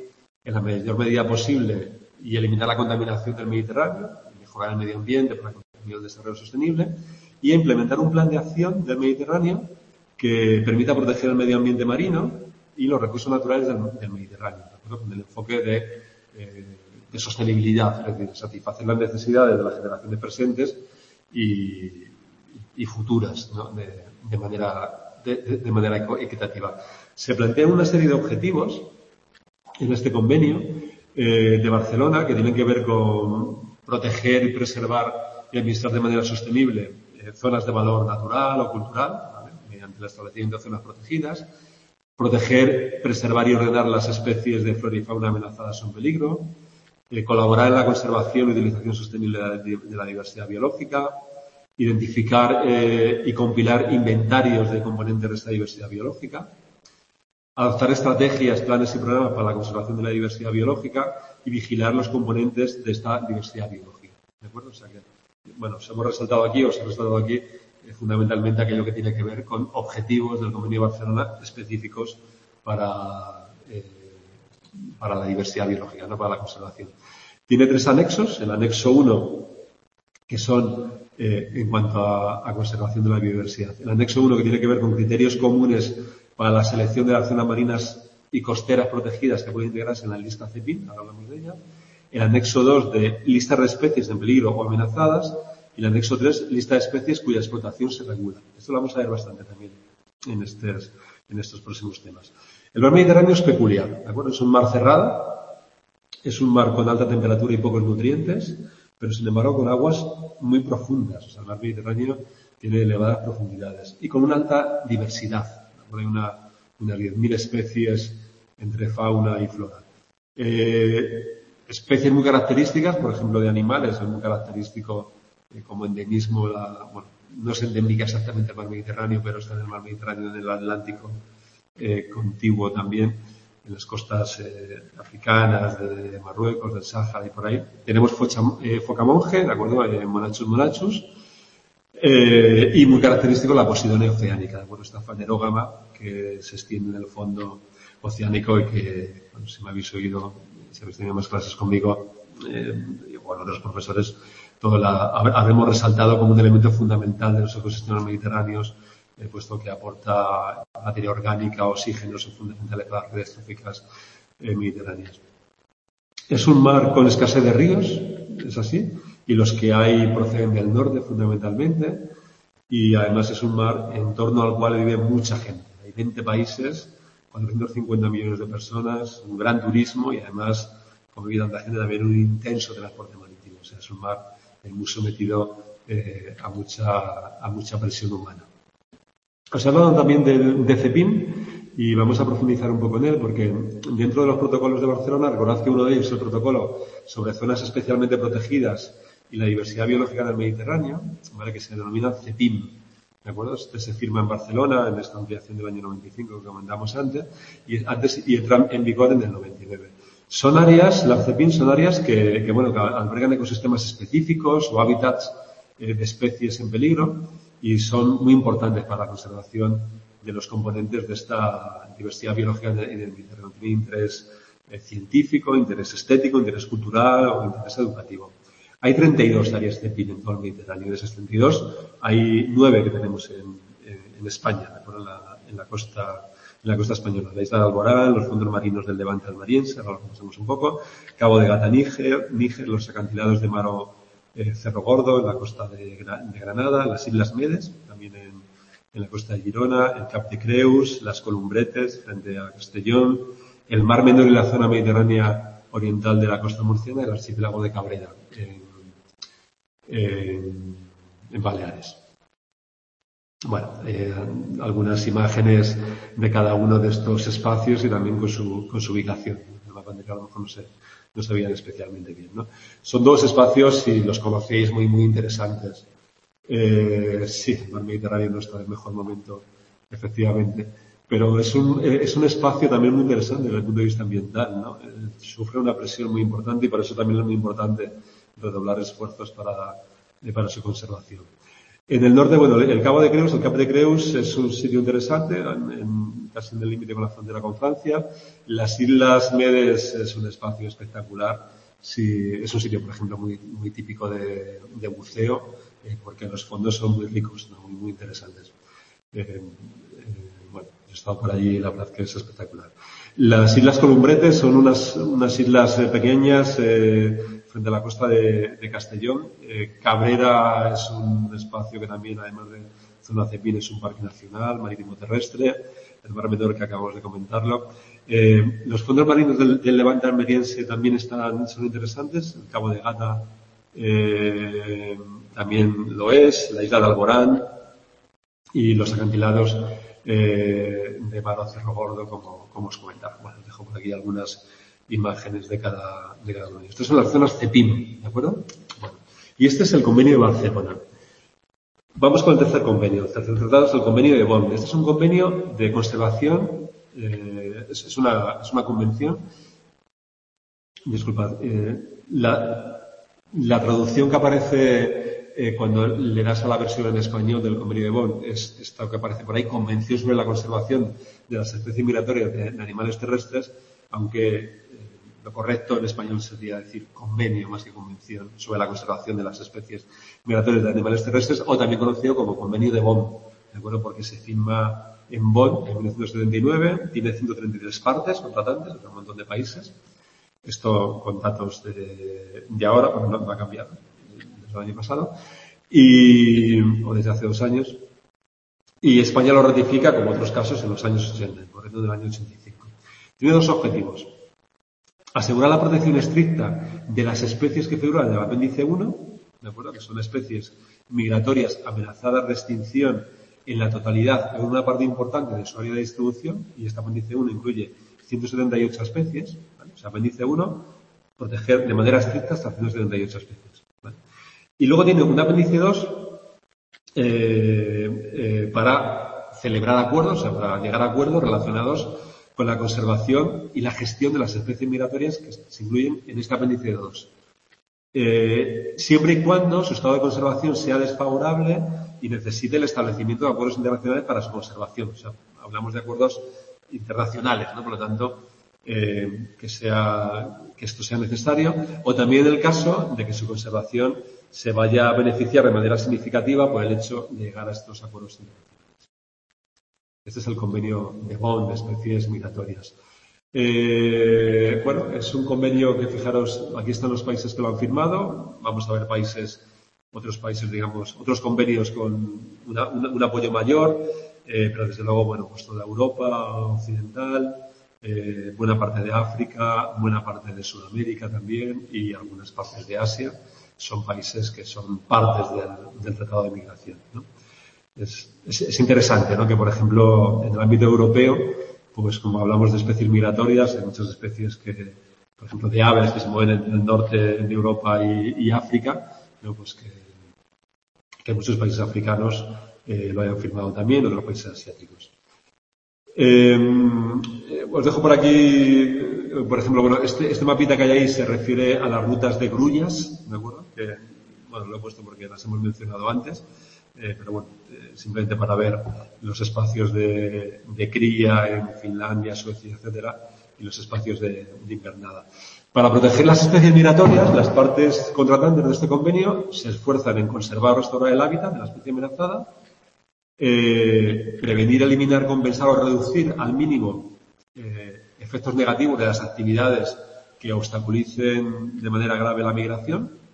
en la mayor medida posible y eliminar la contaminación del Mediterráneo, mejorar el medio ambiente para conseguir el desarrollo sostenible y implementar un plan de acción del Mediterráneo que permita proteger el medio ambiente marino y los recursos naturales del, del Mediterráneo, ¿de acuerdo? Con el enfoque de, eh, de sostenibilidad, es decir, satisfacer las necesidades de las generaciones presentes y, y futuras, ¿no? de, de manera, de, de manera equitativa. Se plantean una serie de objetivos en este convenio eh, de Barcelona que tienen que ver con proteger y preservar y administrar de manera sostenible eh, zonas de valor natural o cultural, ¿vale? Mediante el establecimiento de zonas protegidas, proteger, preservar y ordenar las especies de flora y fauna amenazadas o en peligro, eh, colaborar en la conservación y utilización sostenible de, de la diversidad biológica, identificar eh, y compilar inventarios de componentes de esta diversidad biológica, adoptar estrategias, planes y programas para la conservación de la diversidad biológica y vigilar los componentes de esta diversidad biológica. ¿De acuerdo? O sea que, bueno, os hemos resaltado aquí, os he resaltado aquí eh, fundamentalmente aquello que tiene que ver con objetivos del Convenio de Barcelona específicos para, eh, para la diversidad biológica, no para la conservación. Tiene tres anexos. El anexo uno, que son eh, en cuanto a, a conservación de la biodiversidad. El anexo uno, que tiene que ver con criterios comunes para la selección de las zonas marinas y costeras protegidas que pueden integrarse en la lista CEPIN, ahora hablamos de ella. El anexo dos, de lista de especies en peligro o amenazadas. Y el anexo tres, lista de especies cuya explotación se regula. Esto lo vamos a ver bastante también en estos, en estos próximos temas. El mar Mediterráneo es peculiar, ¿de acuerdo? Es un mar cerrado, es un mar con alta temperatura y pocos nutrientes, pero sin embargo con aguas muy profundas. O sea, el mar Mediterráneo tiene elevadas profundidades y con una alta diversidad. Hay una, unas diez mil especies entre fauna y flora. Eh, especies muy características, por ejemplo, de animales, es muy característico eh, como endemismo, la, bueno, no es endémica exactamente el mar Mediterráneo, pero está en el mar Mediterráneo, en el Atlántico eh, contiguo también, en las costas eh, africanas, de, de Marruecos, del Sáhara y por ahí. Tenemos focha, eh, foca monje, ¿de acuerdo? Eh, Monachus monachus. Eh, y muy característico la Posidonia oceánica, bueno, esta fanerógama que se extiende en el fondo oceánico y que, bueno, si me habéis oído, si habéis tenido más clases conmigo, eh, y bueno, otros profesores, todo la, habremos resaltado como un elemento fundamental de los ecosistemas mediterráneos, eh, puesto que aporta materia orgánica, oxígeno, son fundamentales para las redes tróficas eh, mediterráneas. Es un mar con escasez de ríos, es así, y los que hay proceden del norte fundamentalmente, y además es un mar en torno al cual vive mucha gente. Hay veinte países, cuatrocientos cincuenta millones de personas, un gran turismo y además, como vive tanta gente, también un intenso transporte marítimo. O sea, es un mar muy sometido eh, a mucha a mucha presión humana. Os he hablado también del de CEPIN y vamos a profundizar un poco en él porque dentro de los protocolos de Barcelona, recordad que uno de ellos es el protocolo sobre zonas especialmente protegidas y la diversidad biológica del Mediterráneo, ¿vale? Que se denomina CEPIM, ¿de acuerdo? Este se firma en Barcelona en esta ampliación del año noventa y cinco que comentamos antes y antes y entra en vigor en el noventa y nueve. Son áreas, las CEPIM son áreas que, que bueno, que albergan ecosistemas específicos o hábitats eh, de especies en peligro y son muy importantes para la conservación de los componentes de esta diversidad biológica en el Mediterráneo. Tiene interés eh, científico, interés estético, interés cultural o interés educativo. Hay treinta y dos áreas CEPIM en todo el Mediterráneo. De esas treinta y dos hay nueve que tenemos en, en, en España, ¿de acuerdo? En la, en la costa, en la costa española. La isla de Alborán, los fondos marinos del Levante almariense, ahora lo conocemos un poco, Cabo de Gata, Níger, Níger, los acantilados de Maro, eh, Cerro Gordo, en la costa de, de Granada, las Islas Medes, también en, en la costa de Girona, el Cap de Creus, las Columbretes, frente a Castellón, el Mar Menor y la zona mediterránea oriental de la costa murciana, el archipiélago de Cabrera, en, en, en Baleares. Bueno, eh, algunas imágenes de cada uno de estos espacios y también con su, con su ubicación. El mapa de que a lo mejor no se, no se veían especialmente bien, ¿no? Son dos espacios, si los conocéis, muy, muy interesantes. Eh, sí, el mar Mediterráneo no está en el mejor momento, efectivamente. Pero es un, es un espacio también muy interesante desde el punto de vista ambiental, ¿no? Eh, sufre una presión muy importante y por eso también es muy importante redoblar esfuerzos para, eh, para su conservación. En el norte, bueno, el Cabo de Creus, el Cap de Creus es un sitio interesante, en, en, casi en el límite con la frontera con Francia. Las Islas Medes es un espacio espectacular. Sí, es un sitio, por ejemplo, muy, muy típico de, de buceo, eh, porque los fondos son muy ricos, ¿no? muy, muy interesantes. Eh, eh, bueno, he estado por allí y la verdad que es espectacular. Las Islas Columbretes son unas, unas islas eh, pequeñas eh, frente a la costa de, de Castellón. Eh, Cabrera es un espacio que también, además de zona Cepín, es un parque nacional, marítimo terrestre. El Mar Menor, que acabamos de comentarlo. Eh, los fondos marinos del, del Levante almeriense también están, son interesantes. El Cabo de Gata eh, también lo es, la isla de Alborán y los acantilados eh, de Varo Cerro Gordo, como, como os comentaba. Bueno, os dejo por aquí algunas imágenes de cada, de cada uno. Estas son las zonas Cepín, ¿de acuerdo? Bueno, y este es el convenio de Barcelona. Vamos con el tercer convenio. El tercer tratado es el convenio de Bonn. Este es un convenio de conservación, eh, es, es, una, es una convención. Disculpad, eh, la, la traducción que aparece eh, cuando le das a la versión en español del convenio de Bonn es esta que aparece por ahí, Convención sobre la conservación de las especies migratorias de, de animales terrestres, aunque eh, lo correcto en español sería decir convenio más que convención sobre la conservación de las especies migratorias de animales terrestres, o también conocido como convenio de Bonn, ¿de acuerdo? Porque se firma en Bonn en mil novecientos setenta y nueve, tiene ciento treinta y tres partes contratantes de un montón de países. Esto con datos de, de ahora, porque no va a cambiar desde el año pasado, y, o desde hace dos años. Y España lo ratifica, como otros casos, en los años ochenta, corriendo del año ochenta y cinco. Tiene dos objetivos. Asegurar la protección estricta de las especies que figuran en el apéndice uno, ¿de acuerdo? Que son especies migratorias amenazadas de extinción en la totalidad, en una parte importante de su área de distribución, y este apéndice uno incluye ciento setenta y ocho especies, ¿vale? O sea, apéndice uno, proteger de manera estricta hasta ciento setenta y ocho especies, ¿vale? Y luego tiene un apéndice dos eh, eh, para celebrar acuerdos, o sea, para llegar a acuerdos relacionados con la conservación y la gestión de las especies migratorias que se incluyen en este apéndice dos. Eh, siempre y cuando su estado de conservación sea desfavorable y necesite el establecimiento de acuerdos internacionales para su conservación. O sea, hablamos de acuerdos internacionales, ¿no? Por lo tanto, eh, que sea, que esto sea necesario, o también en el caso de que su conservación se vaya a beneficiar de manera significativa por el hecho de llegar a estos acuerdos internacionales. Este es el convenio de Bonn de especies migratorias. Eh, bueno, es un convenio que, fijaros, aquí están los países que lo han firmado. Vamos a ver países, otros países, digamos, otros convenios con una, una, un apoyo mayor, eh, pero desde luego, bueno, pues toda Europa occidental, eh, buena parte de África, buena parte de Sudamérica también y algunas partes de Asia son países que son partes del, del Tratado de Migración, ¿no? Es, es, es interesante, ¿no? Que, por ejemplo, en el ámbito europeo, pues como hablamos de especies migratorias, hay muchas especies que, por ejemplo, de aves que se mueven en el norte de Europa y, y África, ¿no? Pues que, que muchos países africanos eh, lo hayan firmado también, otros países asiáticos. Eh, os dejo por aquí, por ejemplo, bueno, este, este mapita que hay ahí se refiere a las rutas de grullas, ¿de acuerdo? Que, bueno, lo he puesto porque las hemos mencionado antes. Eh, pero bueno, eh, simplemente para ver los espacios de, de cría en Finlandia, Suecia, etcétera, y los espacios de, de invernada. Para proteger las especies migratorias, las partes contratantes de este convenio se esfuerzan en conservar o restaurar el hábitat de la especie amenazada, eh, prevenir, eliminar, compensar o reducir al mínimo eh, efectos negativos de las actividades que obstaculicen de manera grave la migración.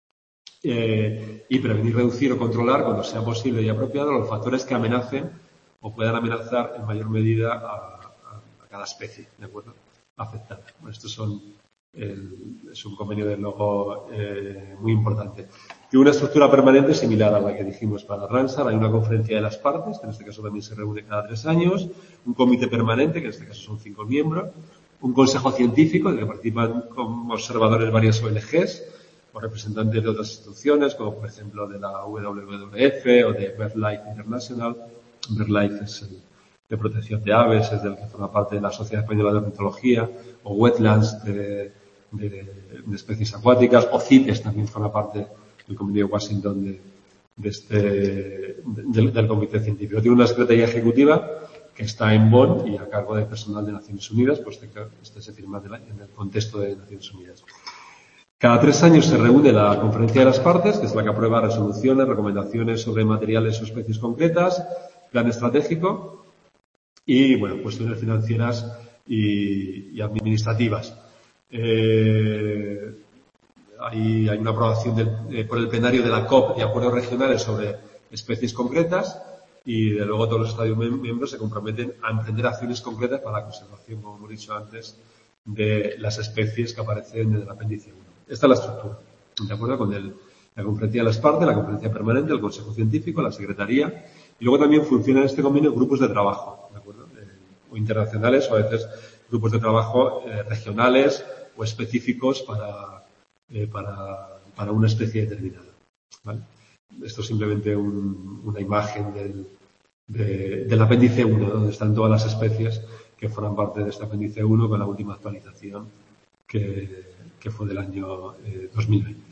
Eh, y prevenir, reducir o controlar, cuando sea posible y apropiado, los factores que amenacen o puedan amenazar en mayor medida a, a, a cada especie, ¿de acuerdo?, afectada. Bueno, estos son el, es un convenio de luego eh, muy importante. Tiene una estructura permanente similar a la que dijimos para Ramsar. Hay una conferencia de las partes, que en este caso también se reúne cada tres años, un comité permanente, que en este caso son cinco miembros, un consejo científico, en el que participan como observadores varias O N Ges, o representantes de otras instituciones, como por ejemplo de la W W F o de BirdLife International. BirdLife es el de protección de aves, es del que forma parte de la Sociedad Española de Ornitología, o Wetlands de, de, de especies acuáticas, o CITES también forma parte del Convenio de Washington de, de este, de, del, del Comité Científico. Tiene una secretaría ejecutiva que está en Bonn y a cargo de personal de Naciones Unidas, pues este se firma en el contexto de Naciones Unidas. Cada tres años se reúne la Conferencia de las Partes, que es la que aprueba resoluciones, recomendaciones sobre materiales o especies concretas, plan estratégico y, bueno, cuestiones financieras y, y administrativas. Eh, hay, hay una aprobación del, eh, por el plenario de la COP de acuerdos regionales sobre especies concretas y, de luego, todos los Estados miembros se comprometen a emprender acciones concretas para la conservación, como hemos dicho antes, de las especies que aparecen en el apéndice uno. Esta es la estructura, de acuerdo con el, la Conferencia de las Partes, la Conferencia Permanente, el Consejo Científico, la Secretaría, y luego también funcionan en este convenio grupos de trabajo, ¿de acuerdo? Eh, o internacionales o a veces grupos de trabajo eh, regionales o específicos para, eh, para, para una especie determinada, ¿vale? Esto es simplemente un, una imagen del, de, del apéndice uno, donde están todas las especies que forman parte de este apéndice uno con la última actualización que, que fue del año eh, dos mil veinte.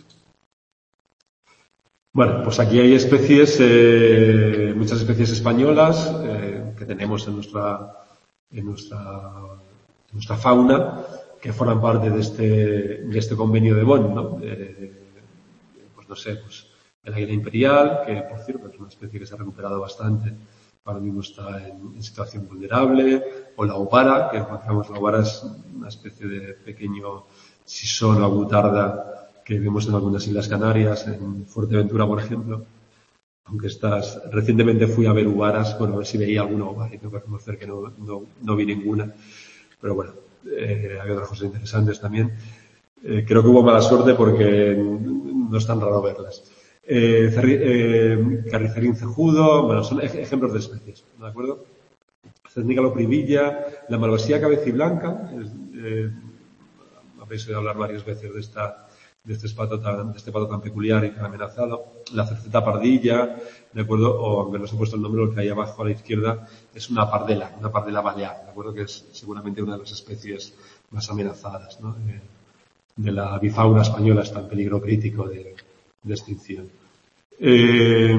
Bueno, pues aquí hay especies, eh, muchas especies españolas eh, que tenemos en nuestra, en nuestra, en nuestra fauna, que forman parte de este, de este convenio de Bonn, ¿no? Eh, pues no sé, pues el águila imperial, que por cierto es una especie que se ha recuperado bastante, ahora mismo está en, en situación vulnerable, o la opara, que conocemos, la opara es una especie de pequeño sisón o agutarda que vemos en algunas islas Canarias, en Fuerteventura, por ejemplo. Aunque estas, recientemente fui a ver uvaras, bueno, a ver si veía alguna ovara, y tengo que reconocer que no, no, no vi ninguna. Pero bueno, eh, hay otras cosas interesantes también. Eh, creo que hubo mala suerte porque no es tan raro verlas. Eh, eh, Carricerín cejudo, bueno, son ej ejemplos de especies, ¿de acuerdo? Cernícalo privilla, la malvasía cabeciblanca, eh, habéis oído hablar varias veces de esta de este pato tan, de este pato tan peculiar y tan amenazado, la cerceta pardilla, ¿de acuerdo? O, aunque no os he puesto el nombre, lo que hay abajo a la izquierda es una pardela, una pardela balear, ¿de acuerdo? Que es seguramente una de las especies más amenazadas, ¿no? De, de la avifauna española, está en peligro crítico de, de extinción. Eh,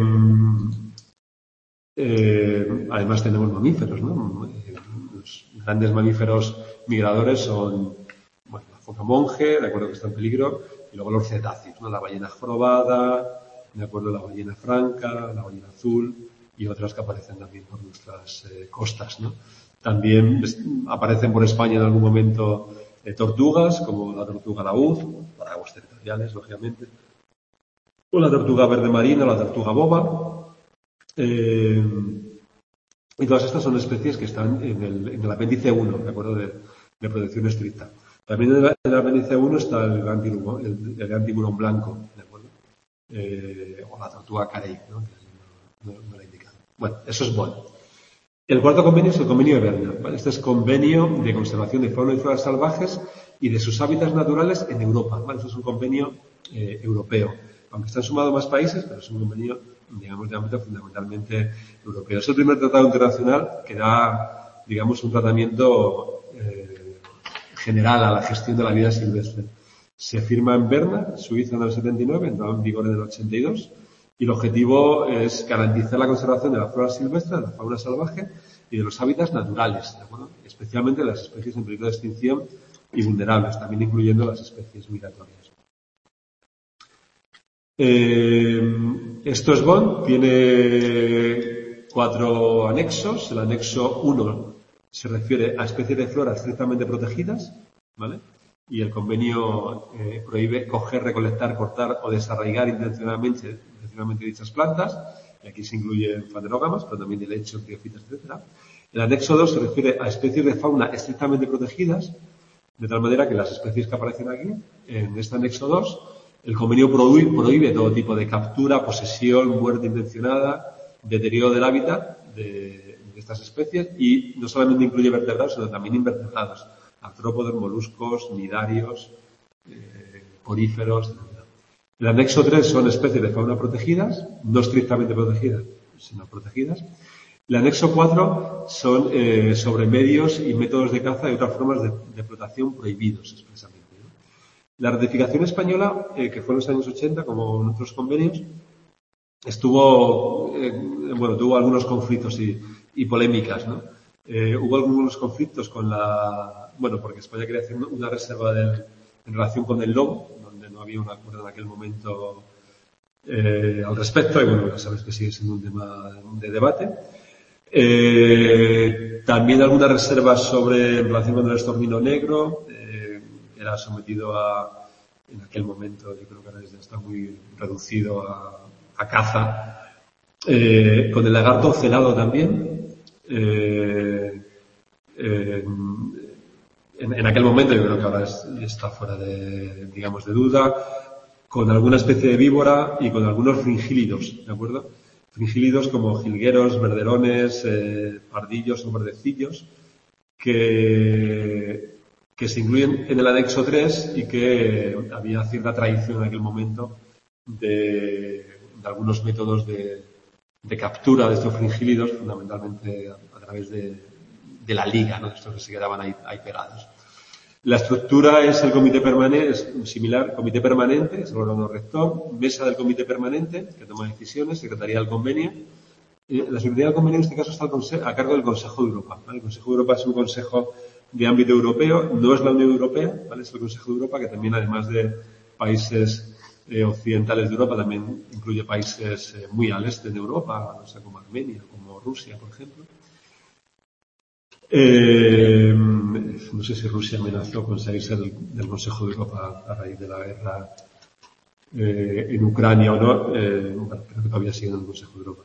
eh, además tenemos mamíferos, ¿no? Los grandes mamíferos migradores son, bueno, la foca monje, de acuerdo que está en peligro, y luego los cetáceos, ¿no? La ballena jorobada, de acuerdo, la ballena franca, la ballena azul y otras que aparecen también por nuestras eh, costas, ¿no? También aparecen por España en algún momento eh, tortugas, como la tortuga laúd, para aguas territoriales, lógicamente, o la tortuga verde marina, la tortuga boba. Eh, y todas estas son especies que están en el, en el apéndice uno, de acuerdo, de, de protección estricta. También en el, en el apéndice uno está el gran tiburón, el, el gran tiburón blanco, ¿de acuerdo? Eh, o la tortuga carey, ¿no? No, no, no la he indicado. Bueno, eso es bueno. El cuarto convenio es el convenio de Berna, ¿vale? Este es convenio de conservación de fauna y flora salvajes y de sus hábitats naturales en Europa, ¿vale? Eso es un convenio eh, europeo, aunque están sumados más países, pero es un convenio, digamos, de ámbito fundamentalmente europeo. Es el primer tratado internacional que da, digamos, un tratamiento eh, general a la gestión de la vida silvestre. Se firma en Berna, Suiza, en el setenta y nueve, entró en vigor en el ochenta y dos, y el objetivo es garantizar la conservación de la flora silvestre, de la fauna salvaje y de los hábitats naturales, ¿de acuerdo? Especialmente de las especies en peligro de extinción y vulnerables, también incluyendo las especies migratorias. Eh, esto es Bonn, tiene cuatro anexos. El anexo uno se refiere a especies de flora estrictamente protegidas, ¿vale? Y el convenio eh, prohíbe coger, recolectar, cortar o desarraigar intencionalmente, intencionalmente dichas plantas, y aquí se incluyen fanerógamas, pero también helechos, briofitas, etcétera. El anexo dos se refiere a especies de fauna estrictamente protegidas, de tal manera que las especies que aparecen aquí, en este anexo dos, el convenio prohíbe, prohíbe todo tipo de captura, posesión, muerte intencionada, deterioro del hábitat de, de estas especies, y no solamente incluye vertebrados, sino también invertebrados, artrópodos, moluscos, nidarios, eh, poríferos, etcétera. El anexo tres son especies de fauna protegidas, no estrictamente protegidas, sino protegidas. El anexo cuatro son eh, sobre medios y métodos de caza y otras formas de, de explotación prohibidos expresamente. La ratificación española, eh, que fue en los años ochenta, como en otros convenios, estuvo, eh, bueno, tuvo algunos conflictos y, y polémicas, ¿no? Eh, hubo algunos conflictos con la... Bueno, porque España quería hacer una reserva del, en relación con el lobo, donde no había un acuerdo en aquel momento eh, al respecto, y bueno, ya sabes que sigue siendo un tema de debate. Eh, también algunas reservas sobre en relación con el estornino negro, eh, era sometido a, en aquel momento, yo creo que ahora ya está muy reducido a, a caza, eh, con el lagarto celado también, eh, eh, en, en aquel momento, yo creo que ahora es, está fuera de, digamos, de duda, con alguna especie de víbora y con algunos fringílidos, ¿de acuerdo? Fringílidos como jilgueros, verderones, eh, pardillos o verdecillos, que, que se incluyen en el anexo tres y que había cierta tradición en aquel momento de, de algunos métodos de, de captura de estos fringílidos, fundamentalmente a, a través de, de la liga, ¿no? Estos que se quedaban ahí, ahí pegados. La estructura es el comité permanente, es similar, comité permanente, es el órgano rector, mesa del comité permanente, que toma decisiones, secretaría del convenio. Eh, la secretaría del convenio en este caso está a cargo del Consejo de Europa, ¿vale? El Consejo de Europa es un consejo de ámbito europeo, no es la Unión Europea, ¿vale? Es el Consejo de Europa que también, además de países eh, occidentales de Europa, también incluye países eh, muy al este de Europa, no sé, como Armenia, como Rusia, por ejemplo. Eh, no sé si Rusia amenazó con salirse del, del Consejo de Europa a raíz de la guerra eh, en Ucrania o no. Eh, bueno, creo que todavía sigue en el Consejo de Europa.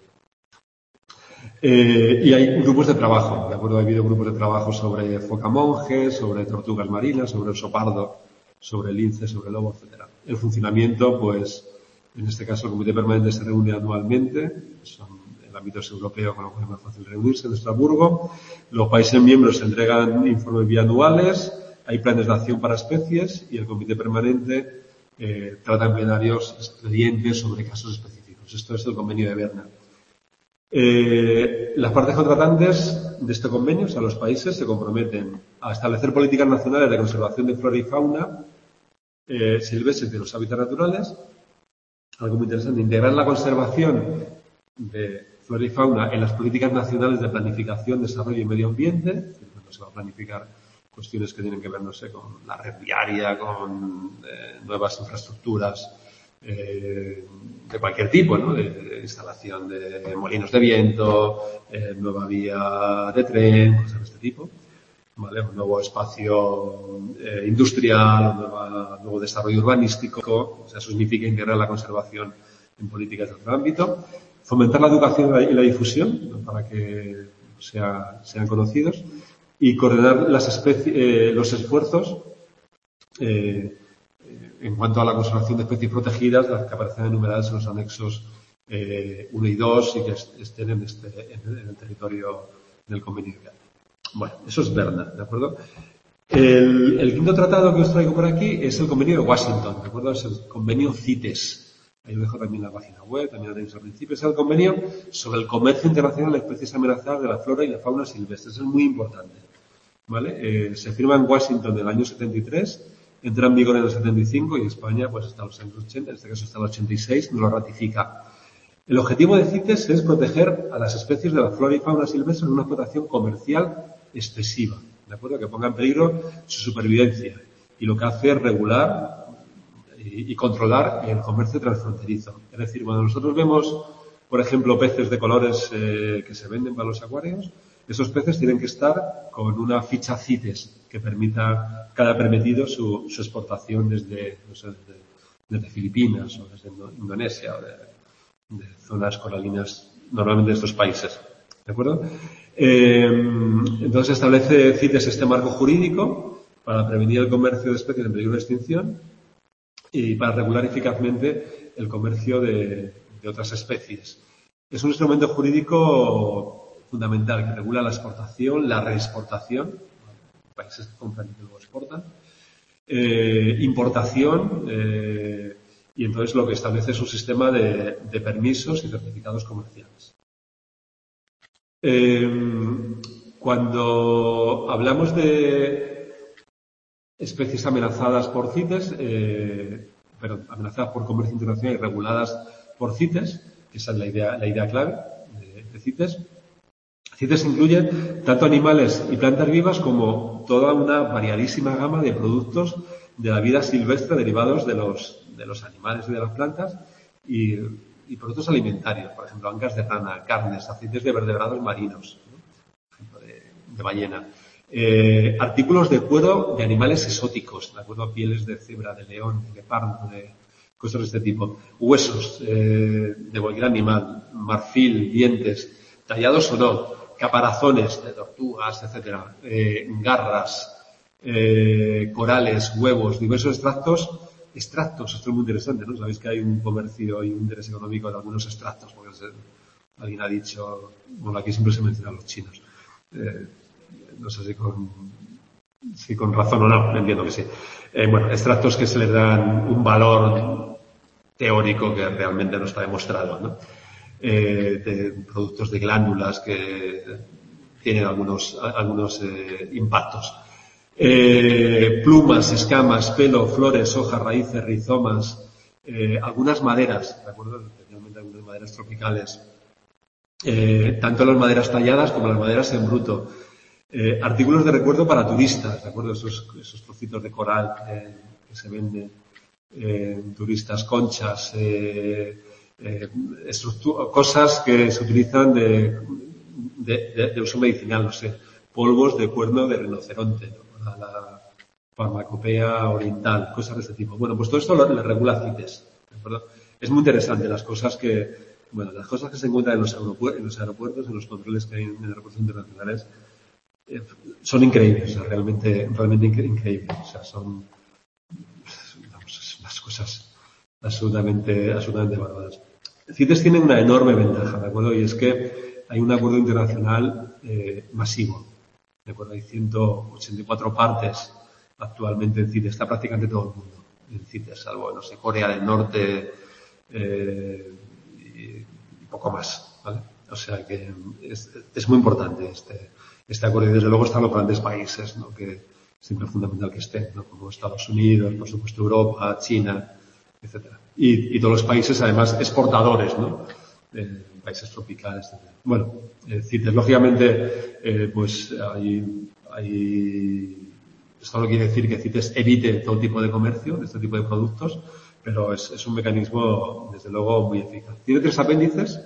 Eh, y hay grupos de trabajo, ¿de acuerdo? Ha habido grupos de trabajo sobre focamonjes, sobre tortugas marinas, sobre el sopardo, sobre el lince, sobre el lobo, etcétera. El funcionamiento, pues, en este caso el comité permanente se reúne anualmente, son el ámbito es europeo, con lo cual es más fácil reunirse en Estrasburgo. Los países miembros entregan informes bianuales, hay planes de acción para especies y el comité permanente eh, trata en plenarios expedientes sobre casos específicos. Esto es el convenio de Berna. Eh, las partes contratantes de este convenio, o sea, los países, se comprometen a establecer políticas nacionales de conservación de flora y fauna eh, silvestres de los hábitats naturales, algo muy interesante, integrar la conservación de flora y fauna en las políticas nacionales de planificación, desarrollo y medio ambiente. No se va a planificar cuestiones que tienen que ver, no sé, con la red viaria, con eh, nuevas infraestructuras eh, de cualquier tipo, ¿no? De, de instalación de molinos de viento, eh, nueva vía de tren, cosas de este tipo, ¿vale? Un nuevo espacio eh, industrial, un nueva, nuevo desarrollo urbanístico. O sea, eso significa integrar la conservación en políticas de otro ámbito. Fomentar la educación y la difusión, ¿no? Para que sea, sean conocidos, y coordinar las especies, eh, los esfuerzos eh, en cuanto a la conservación de especies protegidas, las que aparecen enumeradas en los anexos eh, uno y dos y que estén en, este, en, en el territorio del convenio de Berna. Bueno, eso es Berna, ¿de acuerdo? El, el quinto tratado que os traigo por aquí es el convenio de Washington, ¿de acuerdo? Es el convenio CITES. Ahí os dejo también la página web, también lo tenéis al principio. Es el convenio sobre el comercio internacional de especies amenazadas de la flora y la fauna silvestre. Eso es muy importante, ¿vale? Eh, se firma en Washington en el año setenta y tres, entra en vigor en el setenta y cinco y España, pues hasta los años ochenta, en este caso hasta el ochenta y seis, no lo ratifica. El objetivo de CITES es proteger a las especies de la flora y fauna silvestre de una explotación comercial excesiva, ¿de acuerdo? Que ponga en peligro su supervivencia. Y lo que hace es regular y controlar el comercio transfronterizo. Es decir, cuando nosotros vemos, por ejemplo, peces de colores eh, que se venden para los acuarios, esos peces tienen que estar con una ficha CITES que permita, cada permitido, su, su exportación desde, no sé, desde, desde Filipinas o desde Indonesia o de, de zonas coralinas, normalmente de estos países. ¿De acuerdo? Eh, entonces establece CITES este marco jurídico para prevenir el comercio de especies en peligro de extinción y para regular eficazmente el comercio de, de otras especies. Es un instrumento jurídico fundamental que regula la exportación, la reexportación, países que compran y luego exportan, eh, importación, eh, y entonces lo que establece es un sistema de, de permisos y certificados comerciales. Eh, cuando hablamos de especies amenazadas por CITES, eh, pero amenazadas por comercio internacional y reguladas por CITES, que esa es la idea, la idea clave de, de CITES. CITES incluye tanto animales y plantas vivas como toda una variadísima gama de productos de la vida silvestre derivados de los, de los animales y de las plantas y, y productos alimentarios, por ejemplo, ancas de rana, carnes, aceites de vertebrados marinos, ¿no? Por ejemplo, de, de ballena. Eh, artículos de cuero de animales exóticos, de acuerdo a pieles de cebra, de león, de leopardo, de cosas de este tipo. Huesos eh, de cualquier animal, marfil, dientes, tallados o no. Caparazones de tortugas, etcétera, eh, garras, eh, corales, huevos, diversos extractos. Extractos, esto es muy interesante, ¿no? Sabéis que hay un comercio y un interés económico de algunos extractos, porque se, alguien ha dicho, bueno, aquí siempre se mencionan los chinos. Eh, no sé si con, si con razón o no, entiendo que sí. Eh, bueno, extractos que se les dan un valor teórico que realmente no está demostrado, ¿no? Eh, de productos de glándulas que tienen algunos, algunos eh, impactos. Eh, plumas, escamas, pelo, flores, hojas, raíces, rizomas, eh, algunas maderas, ¿de acuerdo? Especialmente algunas maderas tropicales. Eh, tanto las maderas talladas como las maderas en bruto. Eh, artículos de recuerdo para turistas, ¿de acuerdo? Esos, esos trocitos de coral que, que se venden eh, turistas, conchas, eh, Eh, cosas que se utilizan de, de, de, de uso medicinal, no sé, polvos de cuerno de rinoceronte, ¿no? Para la farmacopea oriental, cosas de este tipo. Bueno, pues todo esto lo, lo regula CITES, ¿de acuerdo? Es muy interesante las cosas que, bueno, las cosas que se encuentran en los aeropuertos, en los, aeropuertos, en los controles que hay en aeropuertos internacionales, eh, son increíbles, o sea, realmente, realmente increíbles, o sea, son, vamos, unas cosas absolutamente, absolutamente bárbaras. CITES tiene una enorme ventaja, ¿de acuerdo? Y es que hay un acuerdo internacional eh, masivo, ¿de acuerdo? Hay ciento ochenta y cuatro partes actualmente en CITES, está prácticamente todo el mundo en CITES, salvo, no sé, Corea del Norte eh, y poco más, ¿vale? O sea que es, es muy importante este, este acuerdo y desde luego están los grandes países, ¿no? Que siempre es fundamental que estén, ¿no? Como Estados Unidos, por supuesto Europa, China, etcétera. Y, y todos los países, además, exportadores, ¿no? Eh, países tropicales, etcétera. Bueno, eh, CITES, lógicamente, eh, pues hay, hay... Esto no quiere decir que CITES evite todo tipo de comercio de este tipo de productos, pero es, es un mecanismo, desde luego, muy eficaz. Tiene tres apéndices.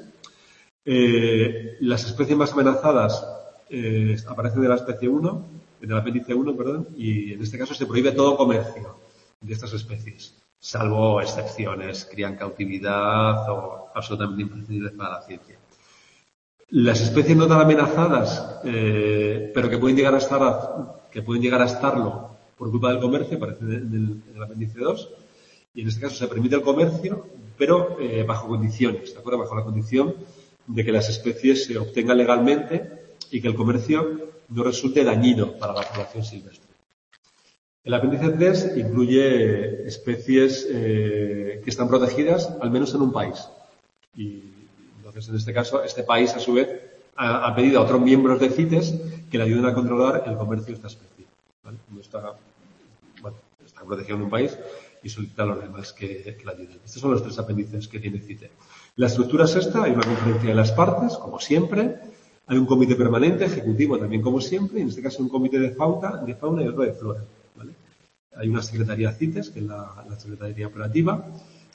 Eh, las especies más amenazadas eh, aparecen de la especie uno, del apéndice uno, perdón, y en este caso se prohíbe todo comercio de estas especies, salvo excepciones, crían cautividad o absolutamente imprescindibles para la ciencia. Las especies no tan amenazadas, eh, pero que pueden llegar a estar a, que pueden llegar a estarlo por culpa del comercio, aparecen en el, en el apéndice dos, y en este caso se permite el comercio, pero eh, bajo condiciones, ¿de acuerdo? Bajo la condición de que las especies se obtengan legalmente y que el comercio no resulte dañino para la población silvestre. El apéndice tres incluye especies eh, que están protegidas al menos en un país. Y entonces, en este caso, este país, a su vez, ha, ha pedido a otros miembros de CITES que le ayuden a controlar el comercio de esta especie, ¿vale? No está, bueno, está protegido en un país y solicita a los demás que, que la ayuden. Estos son los tres apéndices que tiene CITES. La estructura es esta, hay una conferencia de las partes, como siempre. Hay un comité permanente, ejecutivo también como siempre, y en este caso un comité de fauna, de fauna y otro de flora, ¿vale? Hay una secretaría CITES, que es la, la secretaría operativa,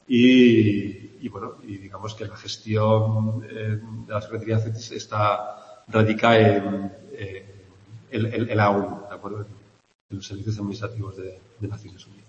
y, y bueno, y digamos que la gestión eh, de la secretaría CITES está radicada en, eh, en, en, en la ONU, ¿de acuerdo? En los servicios administrativos de, de Naciones Unidas.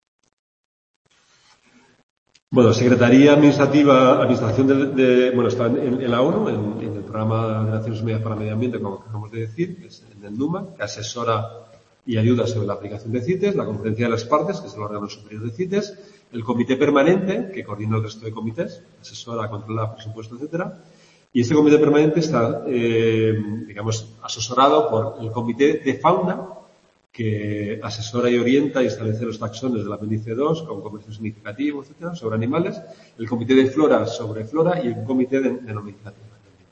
Bueno, Secretaría Administrativa, Administración de, de bueno, está en, en la ONU, en, en el Programa de Naciones Unidas para el Medio Ambiente, como acabamos de decir, que es en el NUMA, que asesora y ayuda sobre la aplicación de CITES, la Conferencia de las Partes, que es el órgano superior de CITES, el Comité Permanente, que coordina el resto de comités, asesora, controla, presupuesto, etcétera. Y este Comité Permanente está, eh, digamos, asesorado por el Comité de Fauna, que asesora y orienta y establece los taxones del apéndice dos con comercio significativo, etcétera, sobre animales, el comité de flora sobre flora y el comité de, de nomenclatura.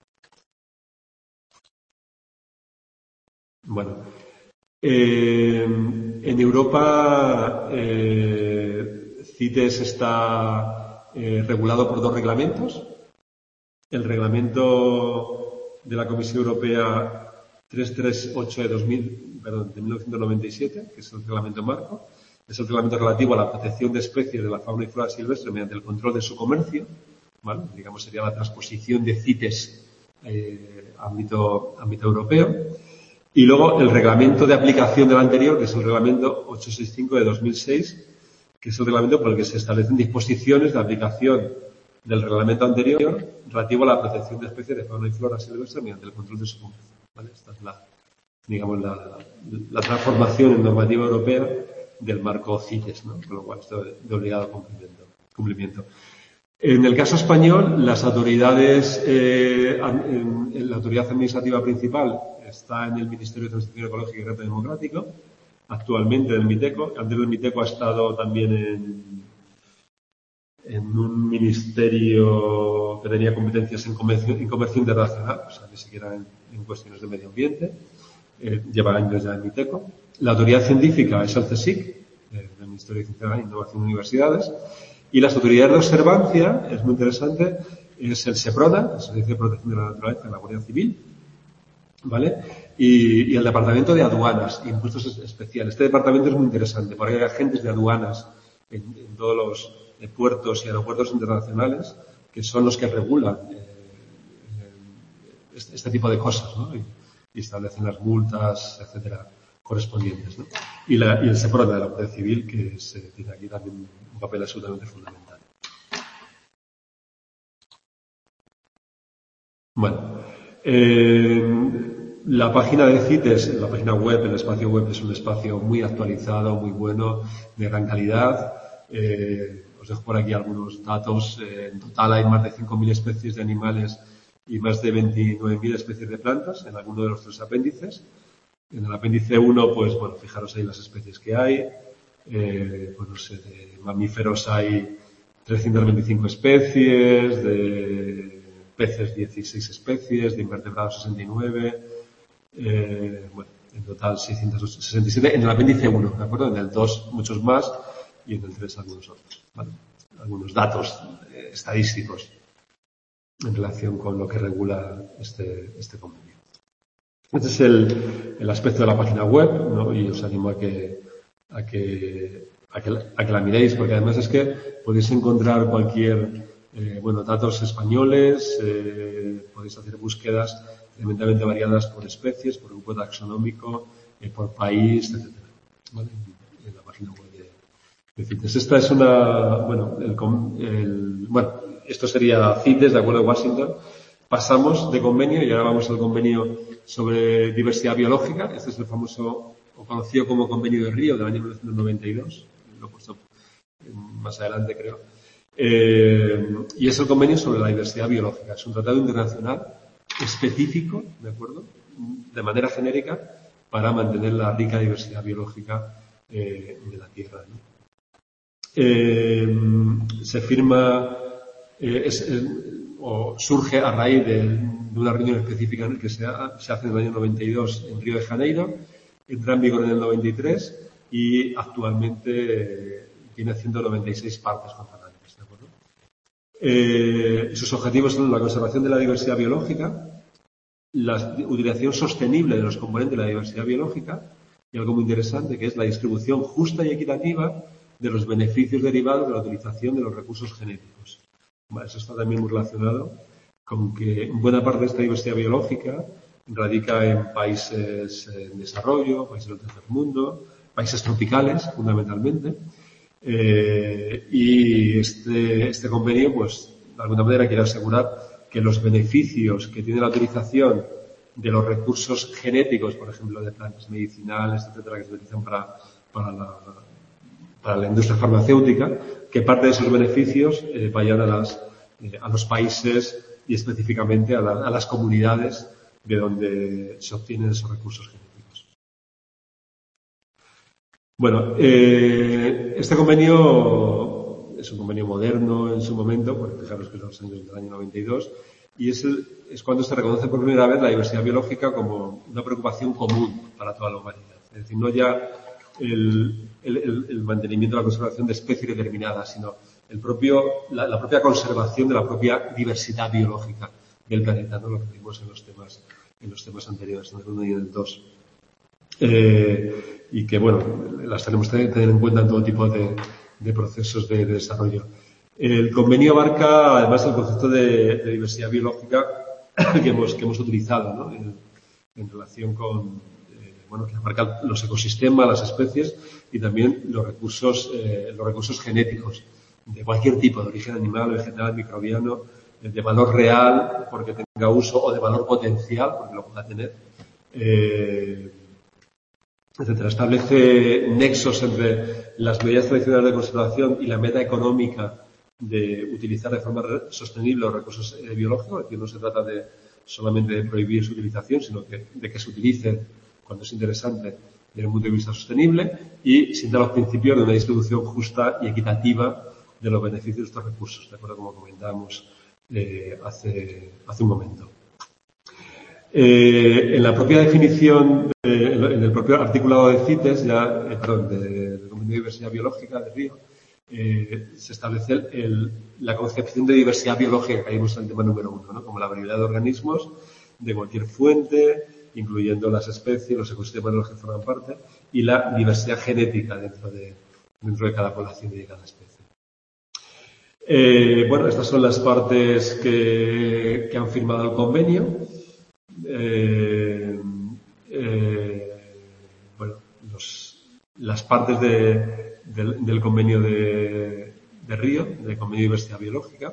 Bueno, eh, en Europa eh, CITES está eh, regulado por dos reglamentos. El reglamento de la Comisión Europea trescientos treinta y ocho de, dos mil, perdón, de mil novecientos noventa y siete, que es el reglamento marco. Es el reglamento relativo a la protección de especies de la fauna y flora silvestre mediante el control de su comercio, ¿vale? Digamos, sería la transposición de CITES eh, a ámbito, ámbito europeo. Y luego el reglamento de aplicación del anterior, que es el reglamento ochocientos sesenta y cinco de dos mil seis, que es el reglamento por el que se establecen disposiciones de aplicación del reglamento anterior relativo a la protección de especies de fauna y flora silvestre mediante el control de su comercio, ¿vale? Esta es la, digamos, la, la transformación en normativa europea del marco CITES, ¿no? Con lo cual está de obligado cumplimiento. cumplimiento. En el caso español, las autoridades, eh, en, en la autoridad administrativa principal está en el Ministerio de Transición Ecológica y Reto Democrático, actualmente en el MITECO. Antes del MITECO ha estado también en, en un ministerio que tenía competencias en comercio, en comercio internacional, o sea, ni siquiera en, en cuestiones de medio ambiente. Eh, lleva años ya en MITECO. La autoridad científica es el CSIC, eh, del Ministerio de Ciencia, Innovación y Universidades. Y las autoridades de observancia, es muy interesante, es el SEPRONA, el Servicio de Protección de la Naturaleza de la Guardia Civil, ¿vale? Y, y el Departamento de Aduanas e Impuestos Especiales. Este departamento es muy interesante porque hay agentes de aduanas en, en todos los eh, puertos y aeropuertos internacionales que son los que regulan eh, este, este tipo de cosas, ¿no? Y, y establecen las multas, etcétera, correspondientes, ¿no? Y, la, y el SEPRONA de la Guardia Civil, que se tiene aquí también un papel absolutamente fundamental. Bueno, eh, la página de CITES, la página web, el espacio web es un espacio muy actualizado, muy bueno, de gran calidad. Eh, os dejo por aquí algunos datos. Eh, en total hay más de cinco mil especies de animales y más de veintinueve mil especies de plantas en alguno de los tres apéndices. En el apéndice uno, pues bueno, fijaros ahí las especies que hay. Eh, pues no sé, de mamíferos hay trescientas veinticinco especies, de peces dieciséis especies, de invertebrados sesenta y nueve, eh, bueno, en total seiscientos sesenta y siete. En el apéndice uno, ¿de acuerdo? En el dos muchos más y en el tres algunos otros, ¿vale? Algunos datos eh, estadísticos en relación con lo que regula este, este convenio. Este es el, el aspecto de la página web, ¿no? Y os animo a que, a que, a que, a que la miréis, porque además es que podéis encontrar cualquier, eh, bueno, datos españoles, eh, podéis hacer búsquedas tremendamente variadas por especies, por grupo taxonómico, eh, por país, etcétera, ¿vale? En la página web de, de CITES. Esta es una, bueno, el, el, bueno, esto sería CITES, de acuerdo, Washington. Pasamos de convenio y ahora vamos al convenio sobre diversidad biológica. Este es el famoso o conocido como Convenio de Río del año mil novecientos noventa y dos. Lo he puesto más adelante, creo. Eh, y es el convenio sobre la diversidad biológica. Es un tratado internacional específico, ¿de acuerdo? De manera genérica para mantener la rica diversidad biológica eh, de la Tierra, ¿no? Eh, se firma, eh, es, es, o surge a raíz de, de una reunión específica en el que se, ha, se hace en el año noventa y dos en Río de Janeiro, entra en vigor en el noventa y tres y actualmente eh, tiene ciento noventa y seis partes concernientes, ¿de acuerdo? Eh, sus objetivos son la conservación de la diversidad biológica, la utilización sostenible de los componentes de la diversidad biológica y algo muy interesante que es la distribución justa y equitativa de los beneficios derivados de la utilización de los recursos genéticos. Bueno, eso está también muy relacionado con que buena parte de esta diversidad biológica radica en países en desarrollo, países del tercer mundo, países tropicales, fundamentalmente. Eh, y este, este convenio, pues, de alguna manera quiere asegurar que los beneficios que tiene la utilización de los recursos genéticos, por ejemplo, de plantas medicinales, etcétera, que se utilizan para, para la, para la industria farmacéutica, que parte de esos beneficios eh, vayan a, las, eh, a los países y específicamente a, la, a las comunidades de donde se obtienen esos recursos genéticos. Bueno, eh, este convenio es un convenio moderno en su momento, pues fijaros que es los años del año noventa y dos, y es, el, es cuando se reconoce por primera vez la diversidad biológica como una preocupación común para toda la humanidad. Es decir, no ya el, el, el mantenimiento de la conservación de especies determinadas, sino el propio, la, la propia conservación de la propia diversidad biológica del planeta, ¿no? Lo que vimos en los temas, en los temas anteriores, en el uno y en el dos. Eh, y que, bueno, las tenemos que tener en cuenta en todo tipo de, de procesos de, de desarrollo. El convenio abarca, además, el concepto de, de diversidad biológica que hemos, que hemos utilizado, ¿no? en, en relación con, eh, bueno, que abarca los ecosistemas, las especies y también los recursos, eh, los recursos genéticos de cualquier tipo, de origen animal, vegetal, microbiano, de valor real, porque tenga uso, o de valor potencial, porque lo pueda tener, eh, etcétera. Establece nexos entre las medidas tradicionales de conservación y la meta económica de utilizar de forma sostenible los recursos eh, biológicos. Es decir, no se trata de solamente de prohibir su utilización, sino que, de que se utilicen cuando es interesante desde un punto de vista sostenible y sienta los principios de una distribución justa y equitativa de los beneficios de estos recursos, de acuerdo como comentábamos eh, hace, hace un momento. Eh, en la propia definición, eh, en el propio articulado de CITES, ya, eh, perdón, de, de Convenio de Diversidad Biológica de Río, eh, se establece el, el, la concepción de diversidad biológica, que vimos en el tema número uno, ¿no? Como la variedad de organismos de cualquier fuente, incluyendo las especies, los ecosistemas de los que forman parte, y la diversidad genética dentro de, dentro de cada población y de cada especie. Eh, bueno, estas son las partes que, que han firmado el convenio. Eh, eh, bueno, los, las partes de, del, del convenio de, de Río, del convenio de diversidad biológica.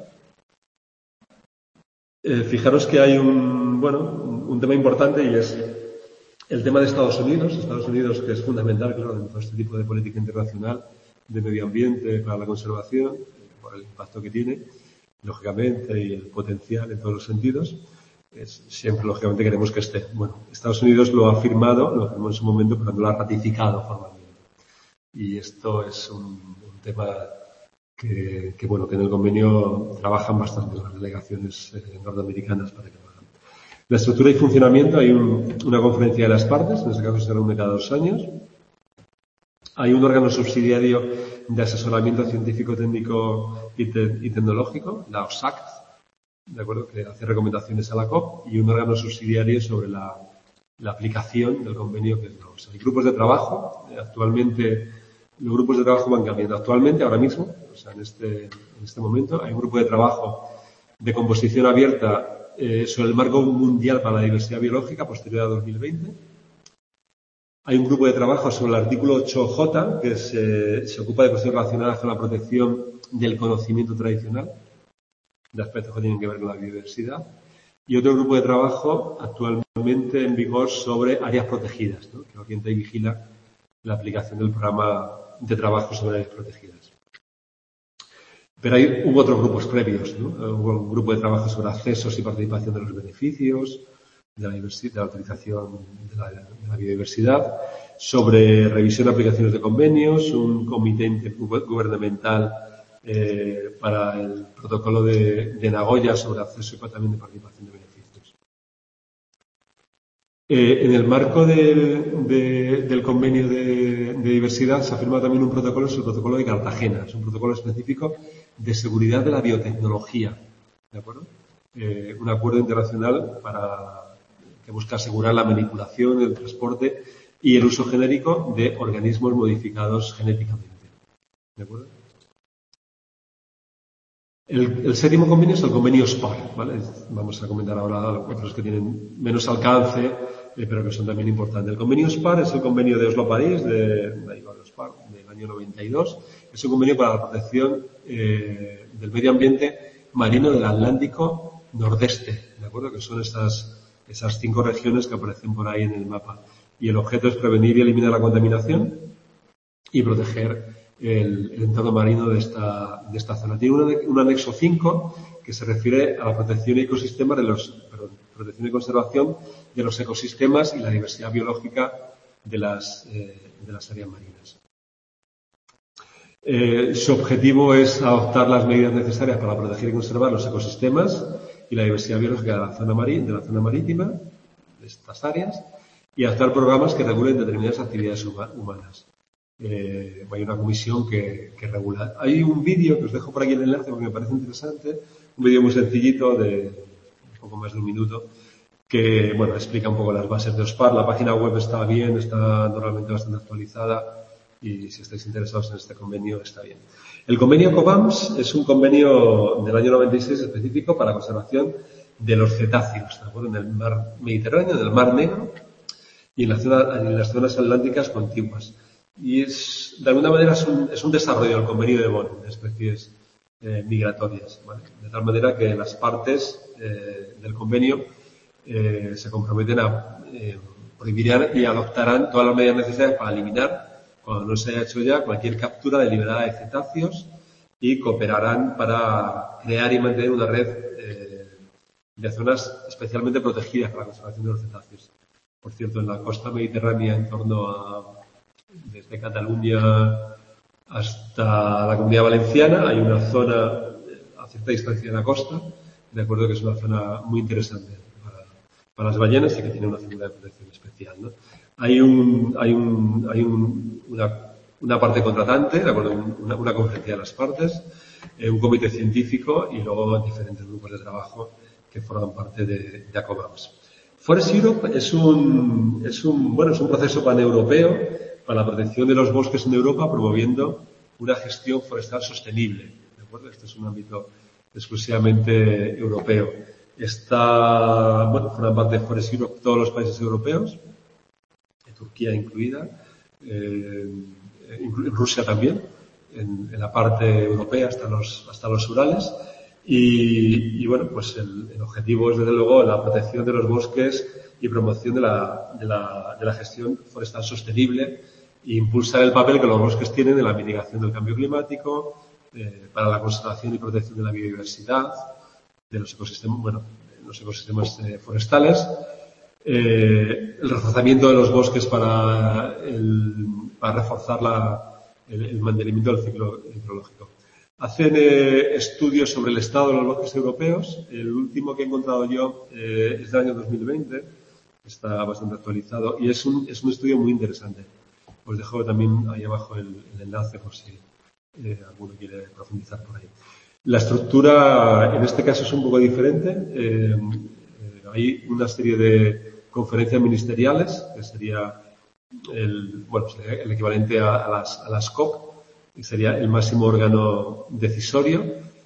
Eh, fijaros que hay un, bueno, un, un tema importante y es el tema de Estados Unidos. Estados Unidos, que es fundamental, claro, en todo este tipo de política internacional de medio ambiente para la conservación, por el impacto que tiene, lógicamente, y el potencial en todos los sentidos. Es, siempre, lógicamente, queremos que esté. Bueno, Estados Unidos lo ha firmado, lo firmó en su momento, pero no lo ha ratificado formalmente. Y esto es un, un tema que, que, bueno, que en el convenio trabajan bastante las delegaciones eh, norteamericanas para que lo hagan. La estructura y funcionamiento, hay un, una conferencia de las partes, en este caso se reúne cada dos años. Hay un órgano subsidiario de asesoramiento científico, técnico y, te, y tecnológico, la O S A C T, de acuerdo, que hace recomendaciones a la C O P, y un órgano subsidiario sobre la, la aplicación del convenio, que es la O S A. Hay grupos de trabajo, eh, actualmente los grupos de trabajo van cambiando. Actualmente, ahora mismo, o sea, en este, en este momento, hay un grupo de trabajo de composición abierta eh, sobre el marco mundial para la diversidad biológica posterior a dos mil veinte. Hay un grupo de trabajo sobre el artículo ocho J, que se, se ocupa de cuestiones relacionadas con la protección del conocimiento tradicional, de aspectos que tienen que ver con la biodiversidad. Y otro grupo de trabajo actualmente en vigor sobre áreas protegidas, ¿no? Que orienta y vigila la aplicación del programa de trabajo sobre áreas protegidas. Pero hay, hubo otros grupos previos, ¿no? Hubo un grupo de trabajo sobre accesos y participación de los beneficios, de la, de la utilización de la, de la biodiversidad, sobre revisión de aplicaciones de convenios, un comité intergubernamental eh, para el protocolo de, de Nagoya sobre acceso y también de participación de beneficios. Eh, en el marco de, de, del convenio de, de diversidad se ha firmado también un protocolo, es el protocolo de Cartagena, es un protocolo específico de seguridad de la biotecnología, ¿de acuerdo? Eh, un acuerdo internacional para que busca asegurar la manipulación, el transporte y el uso genérico de organismos modificados genéticamente. ¿De acuerdo? El, el séptimo convenio es el convenio SPAR, ¿vale? Vamos a comentar ahora otros que tienen menos alcance, eh, pero que son también importantes. El convenio SPAR es el convenio de Oslo-París, de, de, SPAR, del año noventa y dos. Es un convenio para la protección eh, del medio ambiente marino del Atlántico nordeste, ¿de acuerdo? Que son estas esas cinco regiones que aparecen por ahí en el mapa. Y el objeto es prevenir y eliminar la contaminación y proteger el, el entorno marino de esta, de esta zona. Tiene un, un anexo cinco que se refiere a la protección y ecosistemas de los, perdón, protección y conservación de los ecosistemas y la diversidad biológica de las, eh, de las áreas marinas. Eh, su objetivo es adoptar las medidas necesarias para proteger y conservar los ecosistemas y la diversidad biológica de la zona, marín, de la zona marítima, de estas áreas, y adoptar programas que regulen determinadas actividades humanas. Eh, hay una comisión que, que regula. Hay un vídeo que os dejo por aquí el enlace porque me parece interesante, un vídeo muy sencillito de poco más de un minuto, que, bueno, explica un poco las bases de OSPAR. La página web está bien, está normalmente bastante actualizada y si estáis interesados en este convenio está bien. El convenio COBAMS es un convenio del año noventa y seis específico para la conservación de los cetáceos, ¿de acuerdo? En el mar Mediterráneo, en el mar Negro y en, la zona, en las zonas atlánticas contiguas. Y es, de alguna manera, es un, es un desarrollo del convenio de Bonn de especies eh, migratorias, ¿vale? De tal manera que las partes eh, del convenio eh, se comprometen a eh, prohibirán y adoptarán todas las medidas necesarias para eliminar, cuando no se haya hecho ya, cualquier captura deliberada de cetáceos y cooperarán para crear y mantener una red eh, de zonas especialmente protegidas para la conservación de los cetáceos. Por cierto, en la costa mediterránea, en torno a, desde Cataluña hasta la Comunidad Valenciana, hay una zona a cierta distancia de la costa, de acuerdo que es una zona muy interesante para, para las ballenas y que tiene una figura de protección especial, ¿no? Hay un, hay un, hay un, una, una parte contratante, de acuerdo, una, una conferencia de las partes, eh, un comité científico y luego diferentes grupos de trabajo que forman parte de, de ACOBAMS. Forest Europe es un, es un, bueno, es un proceso paneuropeo para la protección de los bosques en Europa, promoviendo una gestión forestal sostenible. ¿De acuerdo? Este es un ámbito exclusivamente europeo. Está, bueno, forman parte de Forest Europe todos los países europeos, Turquía incluida, eh, Rusia también, en, en la parte europea hasta los, hasta los Urales. Y, y bueno, pues el, el objetivo es desde luego la protección de los bosques y promoción de la, de la, de la gestión forestal sostenible e impulsar el papel que los bosques tienen en la mitigación del cambio climático, eh, para la conservación y protección de la biodiversidad, de los ecosistemas, bueno, de los ecosistemas eh, forestales, eh, el reforzamiento de los bosques para, el, para reforzar la, el, el mantenimiento del ciclo hidrológico. Hacen eh, estudios sobre el estado de los bosques europeos. El último que he encontrado yo eh, es del año dos mil veinte, está bastante actualizado y es un, es un estudio muy interesante. Os dejo también ahí abajo el, el enlace por si eh, alguno quiere profundizar por ahí. La estructura en este caso es un poco diferente. Eh, eh, hay una serie de conferencias ministeriales, que sería el, bueno, sería el equivalente a, a, las, a las COP, que sería el máximo órgano decisorio,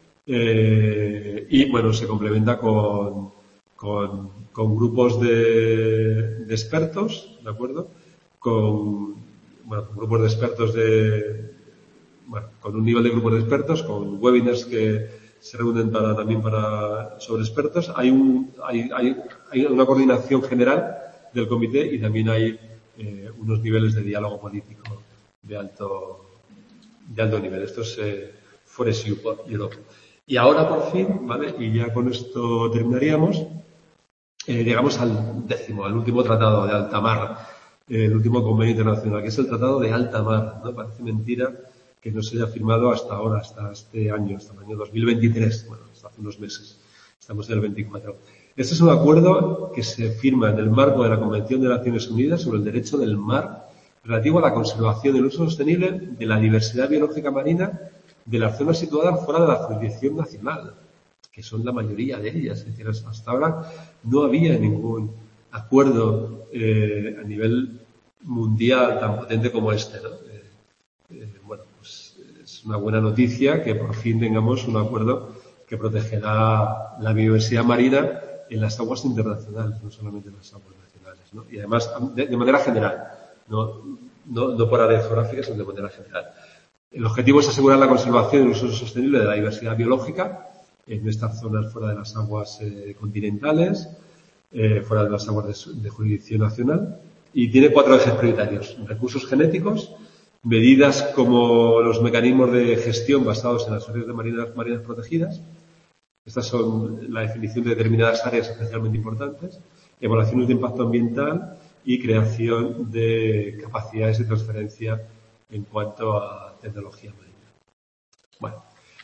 eh, y bueno, se complementa con, con, con grupos de, de expertos, ¿de acuerdo? Con, bueno, con grupos de expertos de, bueno, con un nivel de grupos de expertos, con webinars que se reúnen para, también para, sobre expertos. Hay un, hay, hay, hay una coordinación general del comité y también hay eh, unos niveles de diálogo político de alto, de alto nivel. Esto es eh, Forest Europe. Y ahora por fin, ¿vale? Y ya con esto terminaríamos, eh, llegamos al décimo, al último tratado de alta mar, eh, el último convenio internacional, que es el Tratado de Alta Mar, ¿no? Parece mentira que no se haya firmado hasta ahora, hasta este año, hasta el año dos mil veintitrés, bueno, hasta hace unos meses. Estamos en el veinticuatro. Este es un acuerdo que se firma en el marco de la Convención de Naciones Unidas sobre el Derecho del Mar, relativo a la conservación y el uso sostenible de la diversidad biológica marina de las zonas situadas fuera de la jurisdicción nacional, que son la mayoría de ellas. Es decir, hasta ahora no había ningún acuerdo eh, a nivel mundial tan potente como este, ¿no? Eh, eh, bueno, pues es una buena noticia que por fin tengamos un acuerdo que protegerá la biodiversidad marina en las aguas internacionales, no solamente en las aguas nacionales, ¿no? Y además de, de manera general, no, no, no por áreas geográficas, sino de manera general. El objetivo es asegurar la conservación y el uso sostenible de la diversidad biológica en estas zonas fuera de las aguas eh, continentales, eh, fuera de las aguas de, de jurisdicción nacional, y tiene cuatro ejes prioritarios: recursos genéticos, medidas como los mecanismos de gestión basados en las áreas de marinas, marinas protegidas. Estas son la definición de determinadas áreas especialmente importantes, evaluaciones de impacto ambiental y creación de capacidades de transferencia en cuanto a tecnología marina. Bueno,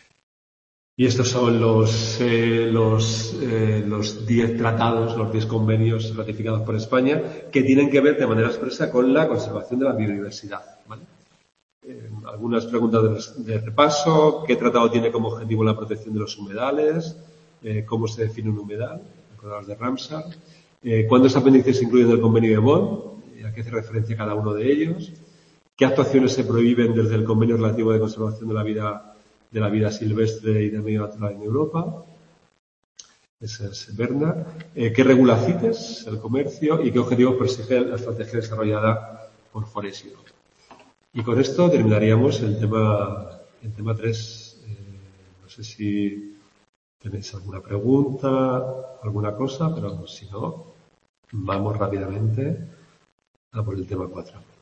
y estos son los eh, los eh, los diez tratados, los diez convenios ratificados por España que tienen que ver de manera expresa con la conservación de la biodiversidad, ¿vale? Eh, algunas preguntas de, de repaso: ¿qué tratado tiene como objetivo la protección de los humedales? Eh, ¿Cómo se define un humedal? acordados de Ramsar. Eh, ¿Cuántos apéndices se incluyen en el convenio de Bonn? ¿A qué hace referencia cada uno de ellos? ¿Qué actuaciones se prohíben desde el convenio relativo de conservación de la vida, de la vida silvestre y del medio natural en Europa? Ese es Bernard. Eh, ¿Qué regula CITES, el comercio? ¿Y qué objetivos persigue la estrategia desarrollada por Foresio? Y con esto terminaríamos el tema, el tema tres. Eh, no sé si tenéis alguna pregunta, alguna cosa, pero si no, vamos rápidamente a por el tema cuatro.